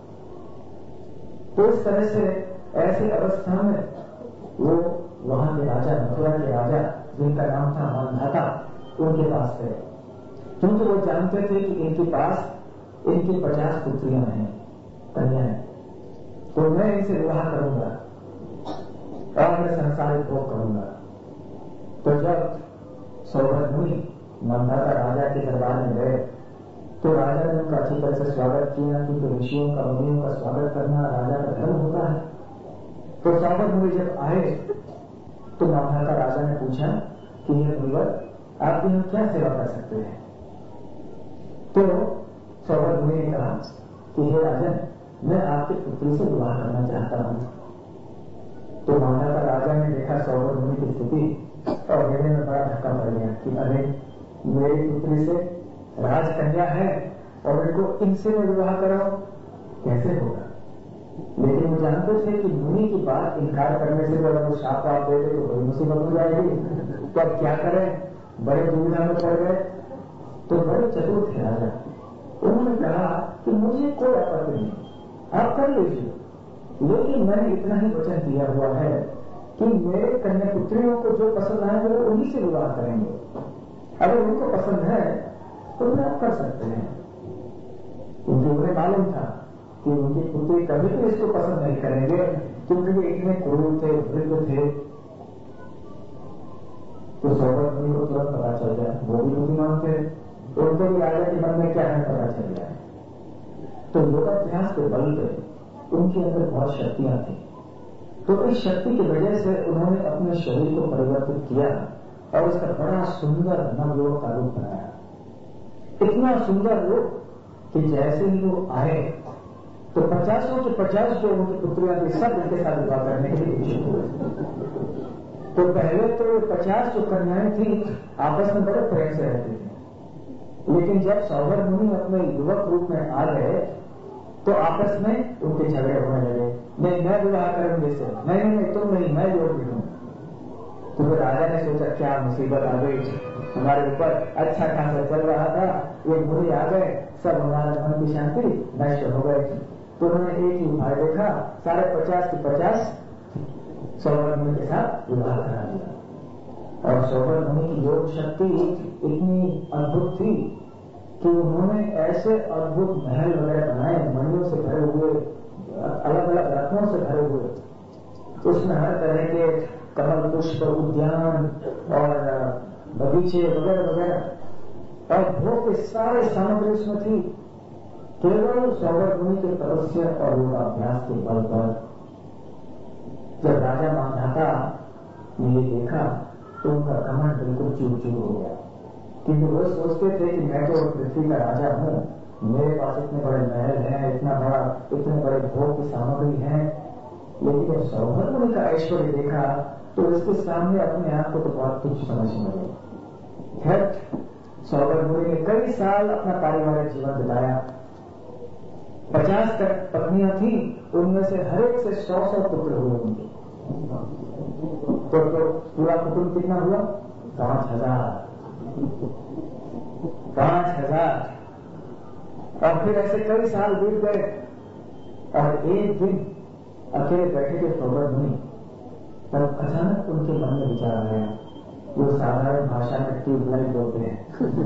तो इस तरह से ऐसी अवस्था में वो वहां के राजा, मथुरा के राजा जिनका नाम था मांधाता, उनके पास गए, क्योंकि वो जानते थे कि इनके पास इनकी पचास पुत्रियां हैं, कन्याएं, तो मैं इनसे विवाह करूंगा और मैं संसारिक भोग करूंगा। तो जब सौवर मुनि मांधाता राजा के दरबार में गए तो राजा ने उनका अच्छी तरह से स्वागत किया, क्योंकि ऋषियों का, मुनियों का स्वागत करना राजा का धर्म होता है। तो सौवर मुनि जब आए तो मांधाता राजा ने पूछा कि ये मुनिवर, आप यहाँ क्या सेवा कर सकते हैं? तो सौवर मुनि ने कहा कि हे राजन, मैं आपके पुत्री से विवाह करना चाहता हूं। तो मांधाता राजा ने देखा सौवर मुनि की स्थिति और हृदय में बड़ा धक्का पड़ गया कि अरे, मेरी पुत्री से राजकन्या है और इनको इनसे मैं विवाह कराऊं, कैसे होगा? लेकिन वो जानते थे कि मुनि की बात इनकार करने से अगर वो शाप आप दे दे तो बड़ी मुसीबत हो जाएगी, तो अब क्या करें? बड़े दुविधा में पड़ गए। तो बड़े चतुर थे राजा, उन्होंने कहा कि मुझे कोई आपत्ति नहीं, आप कर लीजिए, लेकिन मैंने इतना ही वचन दिया हुआ है कि मेरे कन्या पुत्रियों को जो पसंद आएंगे वो उन्हीं से विवाह करेंगे। अगर उनको पसंद है तो वे आप कर सकते हैं, क्योंकि उन्हें मालूम था कि उनकी पुत्री कभी भी इसको पसंद नहीं करेंगे, क्योंकि वे इतने क्रूर थे, वृद्ध थे। तो सौवर मुनि को तुरंत पता चल गया, वो भी बुद्धिमान थे, उनको भी राजा के मन में क्या है पता चल गया। तो योगाभ्यास के बल पे उनके अंदर बहुत शक्तियां थी, तो इस शक्ति की वजह से उन्होंने अपने शरीर को परिवर्तित किया और उसका बड़ा सुंदर नवयोग का रूप बनाया। इतना सुंदर रूप कि जैसे ही वो आए तो पचासों के पचास जो उनकी पुत्रियां थी सब उनके साथ विवाह करने के लिए इच्छुक हुए। तो पहले तो पचास जो कन्याएं थी आपस में बड़े प्रेम से रहती थी, लेकिन जब सौवर मुनि अपने युवक रूप में आ गए तो आपस में उनके झगड़े होने लगे। नहीं, मैं विवाह करूंगी इससे, नहीं नहीं तुम नहीं, मैं योग्य हूं। तो फिर राजा ने सोचा क्या मुसीबत आ गई हमारे ऊपर, अच्छा खासा चल रहा था, ये मुनि आ गए, सब हमारा मन की शांति नष्ट हो गई। तो उन्होंने एक ही उपाय देखा, सारे पचास के पचास सौवर मुनि के साथ विवाह करा दिया। और सौवर मुनि की योग शक्ति इतनी अद्भुत थी कि उन्होंने ऐसे अद्भुत महल वगैरह बनाए, मणियों से भरे हुए, अलग अलग रत्नों से भरे हुए, उसमें हर तरह के कमल पुष्प उद्यान और बगीचे वगैरह वगैरह और भोग के सारे सामग्री उसमें थी। केवल सौवर मुनि के तपस्या और योगाभ्यास के बल पर जब राजा मांधाता ने ये देखा तो उनका घमंड बिल्कुल चूर चूर हो गया, क्योंकि वो सोचते थे कि मैं तो पृथ्वी का राजा हूं, मेरे पास इतने बड़े महल हैं, इतना बड़ा, इतने बड़े भोग की सामग्री है। लेकिन जब सौवर मुनि का ऐश्वर्य देखा तो उसके सामने अपने आप को तो बहुत कुछ समझ में लगे। खैर, सौवर मुनि ने कई साल अपना पारिवारिक जीवन बिताया। पचास पत्नियां थी, उनमें से हर एक से सौ सौ पुत्र हुए उनके। तो, तो पूरा कुटुंब कितना हुआ? पांच हजार पांच हजार और फिर ऐसे कई साल बीत गए और एक दिन अकेले बैठे थे सौवर मुनि, तब अचानक उनके मन में विचार आया, वो साधारण भाषा में ट्यूबलाइट बोलते हैं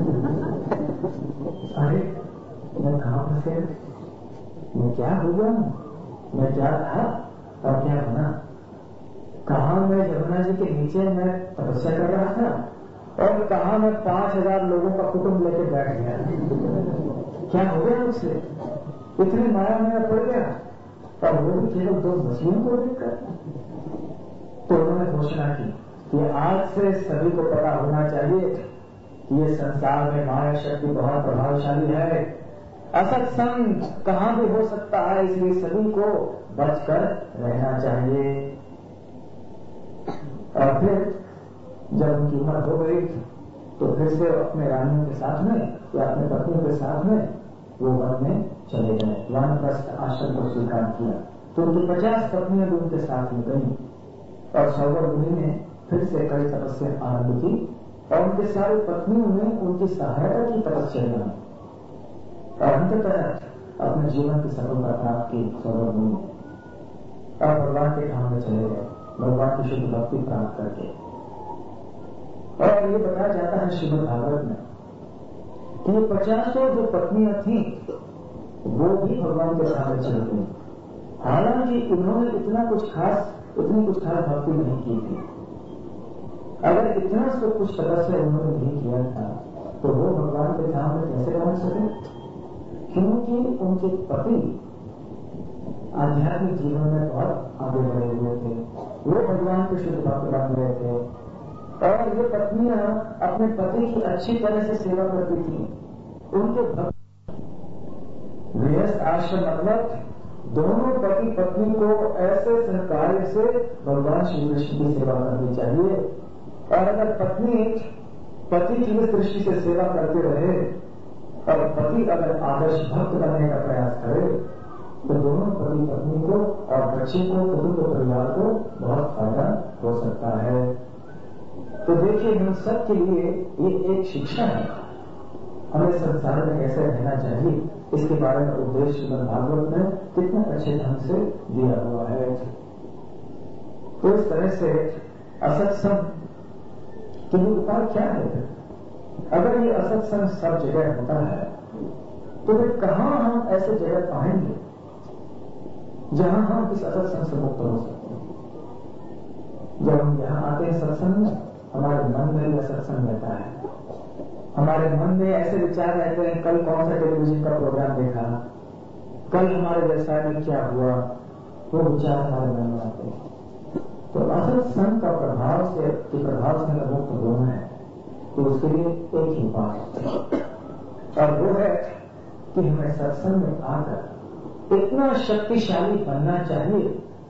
अरे मैं कहां फंसे, मैं क्या हो गया, मैं क्या था और क्या बना, कहा मैं यमुना जी के नीचे मैं तपस्या कर रहा था और कहा मैं पांच हजार लोगों का कुटुंब लेकर बैठ गया, क्या हो गया मुझसे, इतनी माया में पड़ गया और वो भी केवल दो मछलियों को देखकर। तो उन्होंने घोषणा की कि आज से सभी को पता होना चाहिए कि ये संसार में माया शक्ति बहुत प्रभावशाली है, असत्संग कहां भी हो सकता है, इसलिए सभी को बचकर रहना चाहिए। और फिर जब उनकी उम्र हो गई तो फिर से अपने रानियों के साथ में या अपने पत्नियों के साथ में वो वन में चले गए, वानप्रस्थ आश्रम को स्वीकार किया। तो उनकी पचास पत्नियां भी उनके साथ में गई और सौवर मुनि ने फिर से कई तपस्या आरंभ की और उनके सारे पत्नियों ने उनकी सहायता की तपस्या में और अंततः अपने जीवन की सफलता प्राप्त की सौवर मुनि और भगवान के धाम में चले गए, भगवान की शुद्ध भक्ति प्राप्त करके। और ये बताया जाता है श्रीमद् भागवत में कि ये पचासों जो पत्नियां थी वो भी भगवान के साथ चल गई। हालांकि उन्होंने इतना कुछ खास इतनी कुछ खास भक्ति नहीं की थी। अगर इतना सब कुछ तपस्या उन्होंने नहीं किया था तो वो भगवान के धाम में कैसे पहुंच सके? क्योंकि उनके पति आध्यात्मिक जीवन में बहुत आगे बढ़े हुए थे, वो भगवान के शुद्ध भक्त बन गए थे और ये पत्नियां अपने पति की अच्छी तरह से सेवा करती थी। उनके भक्त गृहस्थ आश्रम मतलब दोनों पति पत्नी को ऐसे सहकार्य से भगवान श्री कृष्ण की सेवा करनी चाहिए। और अगर पत्नी पति की इस दृष्टि से सेवा करते रहे और पति अगर आदर्श भक्त बनने का प्रयास करे तो दोनों पति पत्नी को और बच्चे को, कुटुंब परिवार को बहुत फायदा हो सकता है। तो देखिए, हम सब के लिए ये एक शिक्षा है, हमें संसार में कैसे रहना चाहिए इसके बारे में उपदेश श्रीमद् भागवत में कितने अच्छे ढंग से दिया हुआ है। तो इस तरह से असत्संग के लिए उपाय क्या है? अगर ये असत्संग सब जगह होता है तो फिर कहां हम ऐसे जगह पाएंगे जहां हम इस असत्संग से मुक्त हो सकते हैं? जब हम यहां आते हैं सत्संग में, हमारे मन में यह सत्संग रहता है, हमारे मन में ऐसे विचार रहते हैं, कल कौन सा टेलीविजन का प्रोग्राम देखा, कल हमारे व्यवसाय में क्या हुआ, वो विचार हमारे मन में आते हैं। तो असत्संग का प्रभाव से के प्रभाव से अगर मुक्त होना है तो उसके लिए एक ही उपाय है और वो है कि हमें सत्संग में आकर इतना शक्तिशाली बनना चाहिए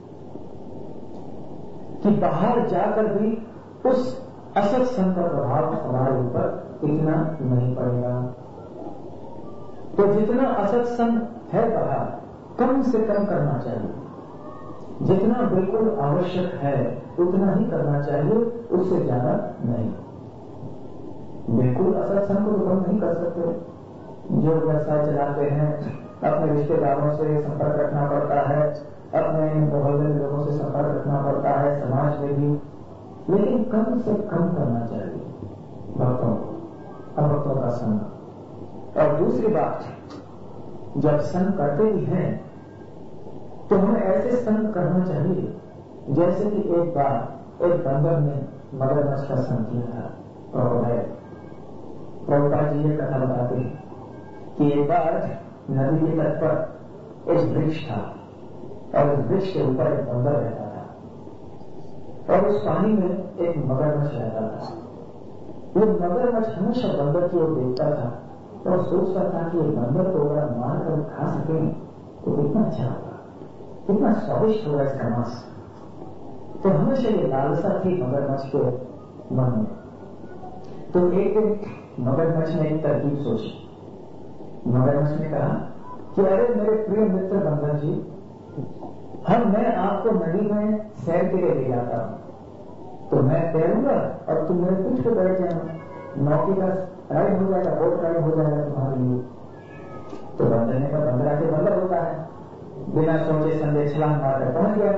कि बाहर जाकर भी उस असत्संग का प्रभाव हमारे ऊपर इतना नहीं पड़ेगा। तो जितना असत्संग है बाहर कम से कम करना चाहिए, जितना बिल्कुल आवश्यक है उतना ही करना चाहिए, उससे ज्यादा नहीं। बिल्कुल असत्संग को हम नहीं कर सकते। जो व्यवसाय चलाते हैं, अपने रिश्तेदारों से संपर्क रखना पड़ता है, अपने मोहल्ले में लोगों से संपर्क रखना पड़ता है, समाज में भी, लेकिन कम से कम करना चाहिए भक्तों को, अभक्तों का संग। और दूसरी बात, जब संग करते भी हैं तो हमें ऐसे संग करना चाहिए जैसे कि एक बार एक बंदर ने मगरमच्छ का संग किया था। और प्रभुपाद जी ये कथा बताते हैं कि एक बार नदी के तट पर एक वृक्ष था और उस वृक्ष के ऊपर एक बंदर रहता था और उस पानी में एक मगरमच्छ रहता था। वो मगरमच्छ हमेशा बंदर की ओर देखता था और सोचता था कि एक बंदर को अगर मार कर खा सके तो कितना अच्छा होगा, कितना स्वादिष्ट होगा इसका मांस। तो हमेशा ये लालसा थी मगरमच्छ के मन में। तो एक दिन मगरमच्छ ने एक तरकीब सोची। मगरमच्छ ने कहा कि अरे मेरे प्रिय मित्र बंदर जी, हम मैं आपको नदी में सैर के लिए ले जाता हूं, तो मैं तैरूंगा और तुम मेरे पीठ पर बैठ जाना, नौकी का राइड हो जाएगा, बोट राइड हो जाएगा तुम्हारे लिए। तो बंदर ने कहा बंदर आके बंदर होता है, बिना सोचे समझे छलांग मारकर पहुंच गया।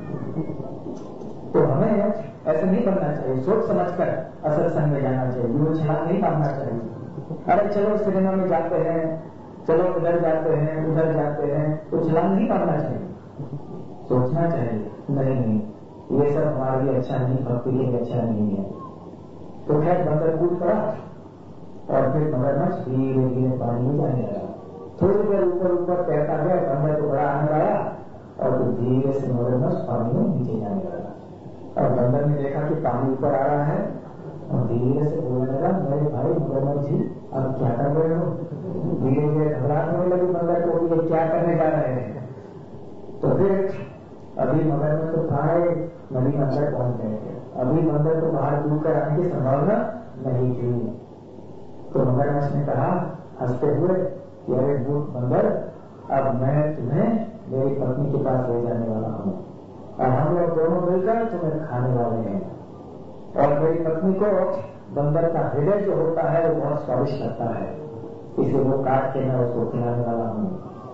तो हमें ऐसे नहीं करना चाहिए, सोच समझकर असल संग में जाना चाहिए, वो छलांग नहीं मारना चाहिए। अरे चलो सिनेमा में जाते हैं, चलो उधर जाते हैं, उधर जाते हैं, तो छलांग नहीं मारना चाहिए, सोचना चाहिए नहीं नहीं ये सब हमारे लिए अच्छा नहीं, भक्ति के लिए अच्छा नहीं है। तो खैर बंदर कूद पड़ा और फिर मगरमच्छ धीरे धीरे पानी में जाने लगा। थोड़ी देर ऊपर ऊपर तैरता गया, बंदर को बड़ा आनंद आया और फिर धीरे से मगरमच्छ पानी में नीचे जाने लगा। और बंदर ने देखा कि पानी ऊपर आ रहा है और धीरे से बोलने लगा, मेरे भाई मगरमच्छ जी अब क्या कर रहे हो? धीरे धीरे घबराने लगी बंदर को, ये क्या करने जा रहे हैं? तो फिर अभी मगरमच्छ तो प्राय नदी के अंदर पहुंच गए थे, अभी बंदर को बाहर दूर कर आने की संभावना नहीं थी। तो मगरमच्छ ने कहा हंसते हुए कि अरे मूर्ख बंदर, अब मैं तुम्हें मेरी पत्नी के पास ले जाने वाला हूँ और हम लोग दोनों मिलकर तुम्हें खाने वाले हैं। और मेरी पत्नी को बंदर का हृदय जो होता है वो बहुत स्वादिष्ट लगता है, इसे वो काट के मैं उसको खिलाने वाला हूँ।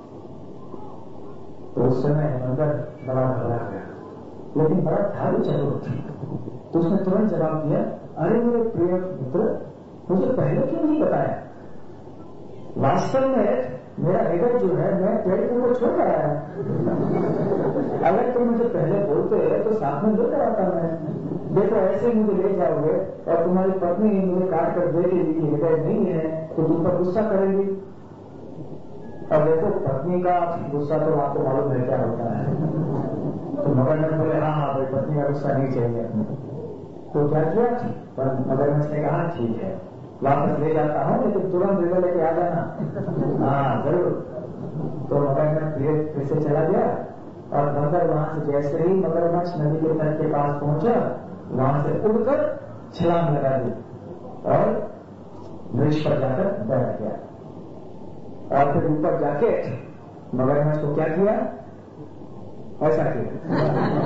तो उस समय बंदर बड़ा घबरा गया, लेकिन बड़ा धारू चतुर थी, तो उसने तुरंत जवाब दिया, अरे मेरे प्रिय मित्र, मुझे पहले क्यों नहीं बताया? वास्तव में मेरा हृदय जो है मैं पेड़ को छोड़ कर आया, अगर तुम मुझे पहले बोलते तो साथ में लेकर आता मैं। देखो ऐसे मुझे ले जाओगे और तुम्हारी पत्नी मुझे काट कर देगी कि हृदय नहीं है तो तुम पर गुस्सा करेंगी। और देखो पत्नी का गुस्सा तो आपको मालूम है क्या होता है। तो मगरमच्छ बोले हाँ हाँ भाई पत्नी का गुस्सा नहीं चाहिए अपने। तो क्या किया? पर मगरमच्छ ने कहा ठीक है वापस ले जाता हूँ, लेकिन तुरंत हृदय लेके आ जाना। हाँ जरूर। तो मगरमच्छ फिर फिर से चला गया और बंदर वहां से जैसे ही मगरमच्छ नदी के तट के पास पहुंचा, वहां से उड़कर छलांग लगा दी और वृक्ष पर जाकर बैठ गया। और फिर ऊपर जाके मगरमच्छ को क्या किया? ऐसा किया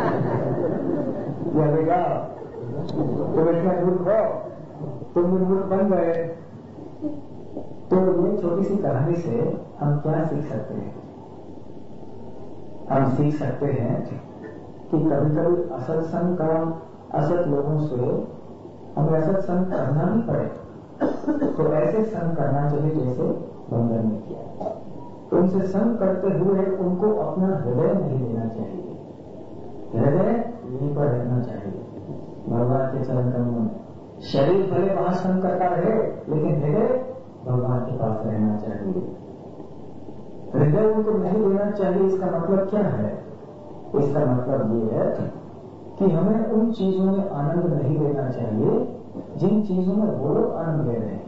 यह बेटा तुम इतना मूर्ख हो, तुम भी मूर्ख बन गए। तो ये छोटी सी कहानी से हम क्या सीख सकते हैं? हम सीख सकते हैं कि कभी कभी असत संग का असत लोगों से हमें असत संग करना भी पड़े तो ऐसे संग करना चाहिए जैसे बंदर ने किया। तो उनसे संग करते हुए उनको अपना हृदय नहीं देना चाहिए, हृदय यहीं पर रहना चाहिए भगवान के चरण कमलों में। शरीर भले वहां संग करता रहे लेकिन हृदय भगवान के पास रहना चाहिए। हृदय उनको नहीं देना चाहिए, इसका मतलब क्या है? इसका मतलब ये है कि हमें उन चीजों में आनंद नहीं लेना चाहिए जिन चीजों में वो लोग आनंद ले रहे हैं।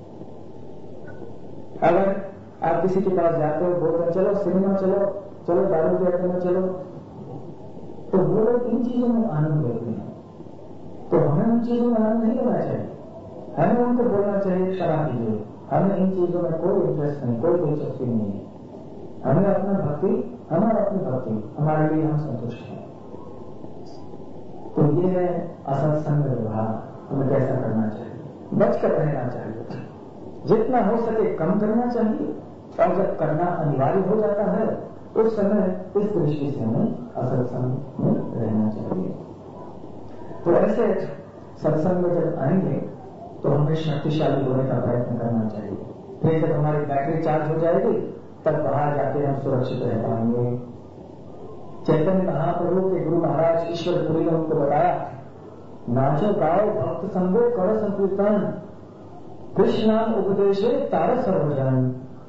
अगर आप किसी के पास जाते हो बोल रहे चलो सिनेमा चलो, चलो दारू के अड्डे में चलो, तो वो लोग इन चीजों में आनंद लेते हैं, तो हमें उन चीजों में आनंद नहीं लेना चाहिए। हमें उनको बोलना चाहिए शराब पीजिए, हमें इन चीजों में कोई इंटरेस्ट नहीं, कोई दिलचस्पी नहीं है, हमें अपना भक्ति हमारा अपनी भक्ति हमारे लिए हम संतुष्ट हैं। तो ये है असत्संग व्यवहार, हमें कैसा करना चाहिए? बचकर रहना चाहिए, जितना हो सके कम करना चाहिए, और जब करना अनिवार्य हो जाता है उस समय इस दृष्टि से हमें असत्संग में रहना चाहिए। तो ऐसे सत्संग में जब आएंगे तो हमें शक्तिशाली होने का प्रयत्न करना चाहिए। फिर जब हमारी बैटरी चार्ज हो जाएगी तब बाहर जाके हम सुरक्षित रह पाएंगे। चैतन्य महाप्रभु के गुरु महाराज ईश्वरपुरी ने उनको बताया, नाचो गाओ भक्त संगो कर संकीर्तन, कृष्ण नाम उपदेशे तार सर्वजन।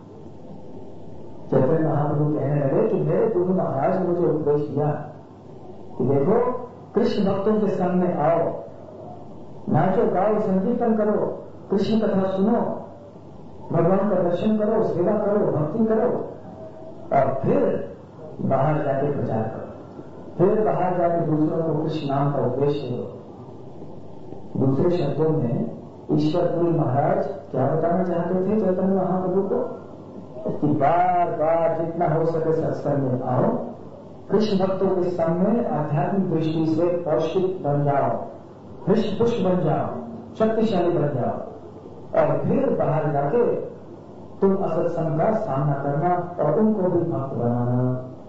चैतन्य महाप्रभु कहने लगे कि मेरे गुरु महाराज ने मुझे उपदेश दिया कि देखो कृष्ण भक्तों के संग में आओ, नाचो गाओ संकीर्तन करो, कृष्ण कथा सुनो, भगवान का दर्शन करो, सेवा करो, भक्ति करो, और फिर बाहर जाके प्रचार करो, फिर बाहर जाके दूसरों को कृष्ण नाम का उपदेश दो। दूसरे शब्दों में ईश्वरपुरी महाराज क्या बताना चाहते थे चैतन्य महाप्रभु को कि बार बार जितना हो सके सत्संग में आओ, कृष्ण भक्तों के संग में आध्यात्मिक दृष्टि से पौष्टिक बन जाओ, हृष्ट पुष्ट बन जाओ, शक्तिशाली बन जाओ, और फिर बाहर जाके तुम असत्संग का सामना करना और उनको भी भक्त बनाना।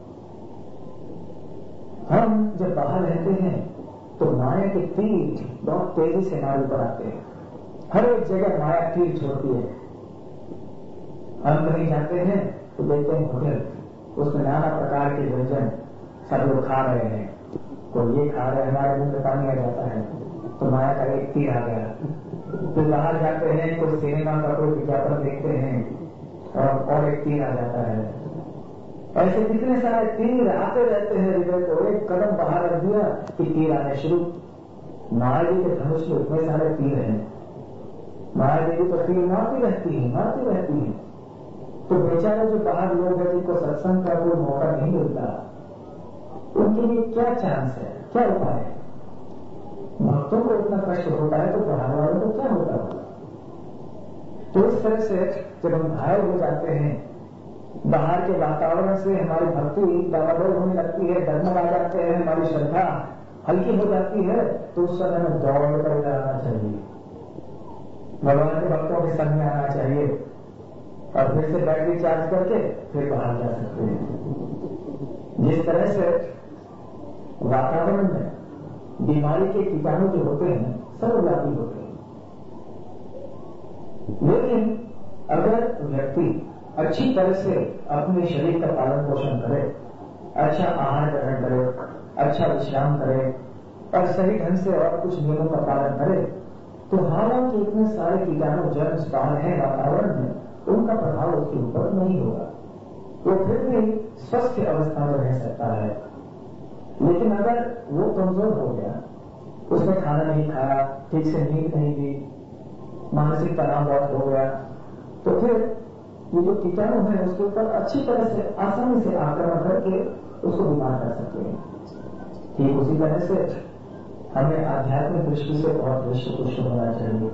हम जब बाहर रहते हैं तो माया के तीर बहुत तेजी से हमारे ऊपर आते हैं, हर एक जगह माया तीर छोड़ती है। हम कहीं जाते हैं तो देखते हैं होटल, उसमें नाना प्रकार के व्यंजन सब लोग खा रहे हैं, कोई ये खा रहे हैं, हमारे मुंह में पानी आ जाता है, तो माया का एक तीर आ गया। फिर बाहर जाते हैं कोई सिनेमा का कोई विज्ञापन देखते हैं और, और एक तीर आ जाता है। ऐसे कितने सारे तीर आते रहते हैं हृदय को, एक कदम बाहर रख दिया कि तीर आने शुरू। माया जी के धनुष में इतने सारे तीर हैं, माया देवी तो तीर मारती रहती है मारती रहती है। तो बेचारे जो बाहर लोग हैं जिनको सत्संग का कोई मौका नहीं मिलता, उनके लिए क्या चांस है, क्या उपाय है? भक्तों को इतना कष्ट होता है तो बाहर वालों को क्या होता होगा? तो इस तरह से जब हम घायल हो जाते हैं, बाहर के वातावरण से हमारी भक्ति डावाडोल होने लगती है, डगमगा जाते हैं, हमारी श्रद्धा हल्की हो जाती है, तो उस समय में दौड़ कर जाना चाहिए, भगवान के भक्तों के संग में आना चाहिए और फिर से बैटरी चार्ज करके फिर बाहर जा सकते हैं। जिस तरह से वातावरण में बीमारी के कीटाणु जो होते हैं सर्वव्यापी होते हैं, लेकिन अगर व्यक्ति अच्छी तरह से अपने शरीर का पालन पोषण करे, अच्छा आहार ग्रहण करे, अच्छा विश्राम करे और सही ढंग से और कुछ नियमों का पालन करे, तो हालांकि इतने सारे कीटाणु जन्म स्थान है वातावरण में, उनका प्रभाव उसके ऊपर नहीं होगा, वो फिर भी स्वस्थ अवस्था में रह सकता है। लेकिन अगर वो कमजोर हो गया, उसने खाना नहीं खाया, ठीक से नींद नहीं ली, मानसिक तनाव बहुत हो गया, तो फिर ये जो कीटाणु है उसके ऊपर अच्छी तरह से आसानी से आक्रमण करके उसको बीमार कर सकते हैं। ठीक उसी तरह से हमें आध्यात्मिक दृष्टि से बहुत हृष्ट पुष्ट होना चाहिए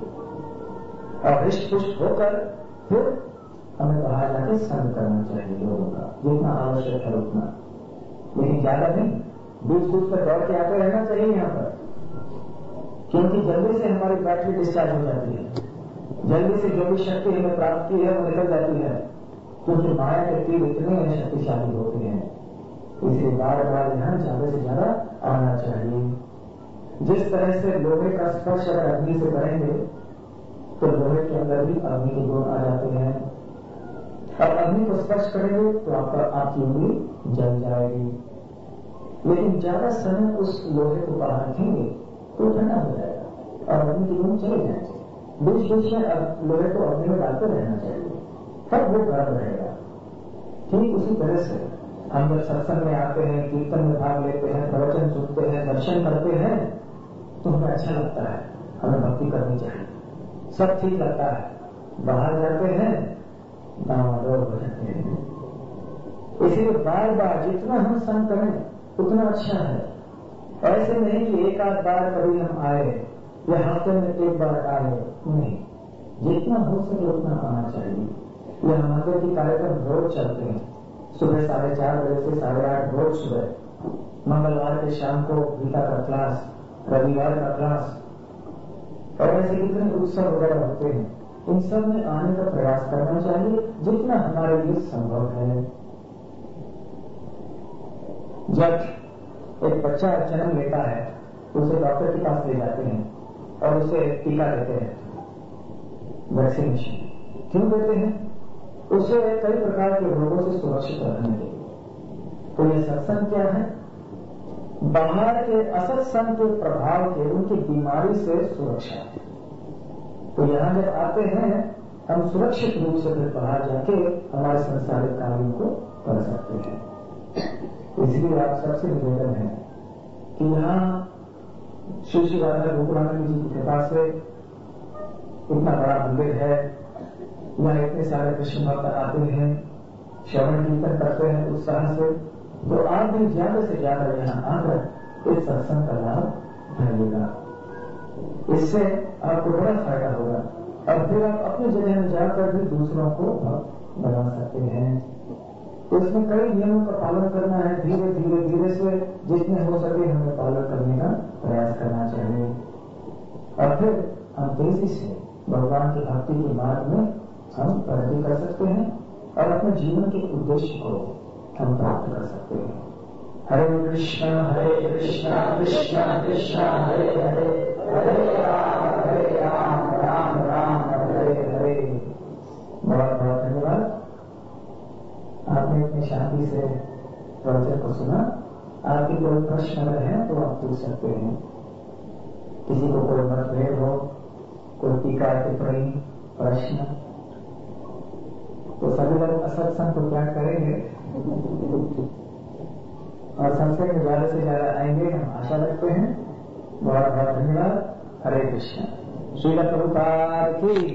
और हृष्ट पुष्ट होकर फिर हमें बाहर जाके संग करना चाहिए लोगों का, जितना आवश्यक है उतना, लेकिन ज्यादा नहीं। बीच बीच में दौड़ के आते रहना चाहिए यहाँ पर, क्योंकि जल्दी से हमारी बैटरी डिस्चार्ज हो जाती है, जल्दी से जो भी शक्ति हमें प्राप्त की है वो निकल जाती है, क्योंकि माया के तीर इतने शक्तिशाली होते हैं। इसलिए बार बार यहाँ ज्यादा से ज्यादा आना चाहिए। जिस तरह से लोहे का स्पर्श अगर अग्नि से करेंगे तो लोहे के अंदर भी अग्नि के गुण आ जाते हैं, और अग्नि को स्पर्श करेंगे तो आपका आपकी उंगली जल जाएगी। लेकिन ज्यादा समय उस लोहे को बाहर रखेंगे तो ठंडा हो जाएगा और अग्नि के गुण चले जाएंगे। बीच बीच में लोहे को अग्नि में डालते रहना चाहिए, तब वो गर्म रहेगा। ठीक उसी तरह से हम जब सत्संग में आते हैं, कीर्तन में भाग लेते हैं, प्रवचन सुनते हैं, दर्शन करते हैं, तो हमें अच्छा लगता है, हमें भक्ति करनी चाहिए, सब ठीक लगता है। बाहर जाते हैं दामादोर हो जाते हैं। इसीलिए बार बार जितना हम संग करें उतना अच्छा है। ऐसे नहीं कि एक आध बार कभी हम आए या हफ्ते में एक बार आए, नहीं, जितना हो सके उतना आना चाहिए। यह मंदिर की कार्यक्रम रोज चलते हैं, सुबह साढ़े चार बजे से साढ़े आठ रोज सुबह, मंगलवार के शाम को गीता का क्लास, रविवार का क्लास, और ऐसे कितने उत्सव वगैरह होते हैं। इन सब में आने का प्रयास करना चाहिए जितना हमारे लिए संभव है। जब एक बच्चा जन्म लेता है तो उसे डॉक्टर के पास ले जाते हैं और उसे टीका देते हैं, वैक्सीनेशन क्यों देते हैं? उसे कई प्रकार के रोगों से सुरक्षित रखने के लिए। तो ये सत्संग क्या है? बाहर के असत्संग के प्रभाव के, उनकी बीमारी से सुरक्षा है। तो यहां जब आते हैं हम सुरक्षित रूप से फिर बाहर जाके हमारे संसारिक कार्यों को कर सकते हैं। इसलिए आप सबसे निवेदन है कि यहाँ श्री श्री राधा गोकुलानंद जी की कृपा से इतना बड़ा मंदिर है, यहाँ इतने सारे कृष्ण भक्त आते हैं, श्रवण कीर्तन करते हैं उत्साह से, तो आप भी ज्यादा से ज्यादा यहाँ आकर इस सत्संग का लाभ उठाइएगा। इससे आपको बड़ा फायदा होगा और फिर आप अपनी जगह में जाकर भी दूसरों को बना सकते हैं। तो इसमें कई नियमों का पालन करना है, धीरे धीरे धीरे से जितने हो सके हमें पालन करने का प्रयास करना चाहिए और फिर हम तेजी से भगवान की भक्ति के मार्ग में हम प्रगति कर सकते हैं और अपने जीवन के उद्देश्य को हम प्राप्त कर सकते हैं। हरे कृष्णा हरे कृष्णा कृष्णा कृष्णा हरे हरे, हरे राम हरे राम राम राम हरे हरे। बहुत बहुत धन्यवाद। आपने इतनी शांति से प्रवचन को सुना। आपके कोई प्रश्न अगर है तो आप पूछ सकते हैं। किसी को कोई मतभेद हो, कोई टीका टिप्पणी प्रश्न, तो सभी लोग असत्संग को क्या करेंगे और सत्संग में ज्यादा से ज्यादा आएंगे, हम आशा रखते हैं। बहुत बहुत धन्यवाद। हरे कृष्ण। श्रील प्रभुपाद की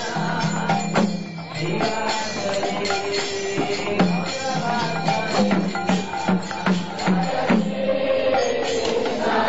Thank you.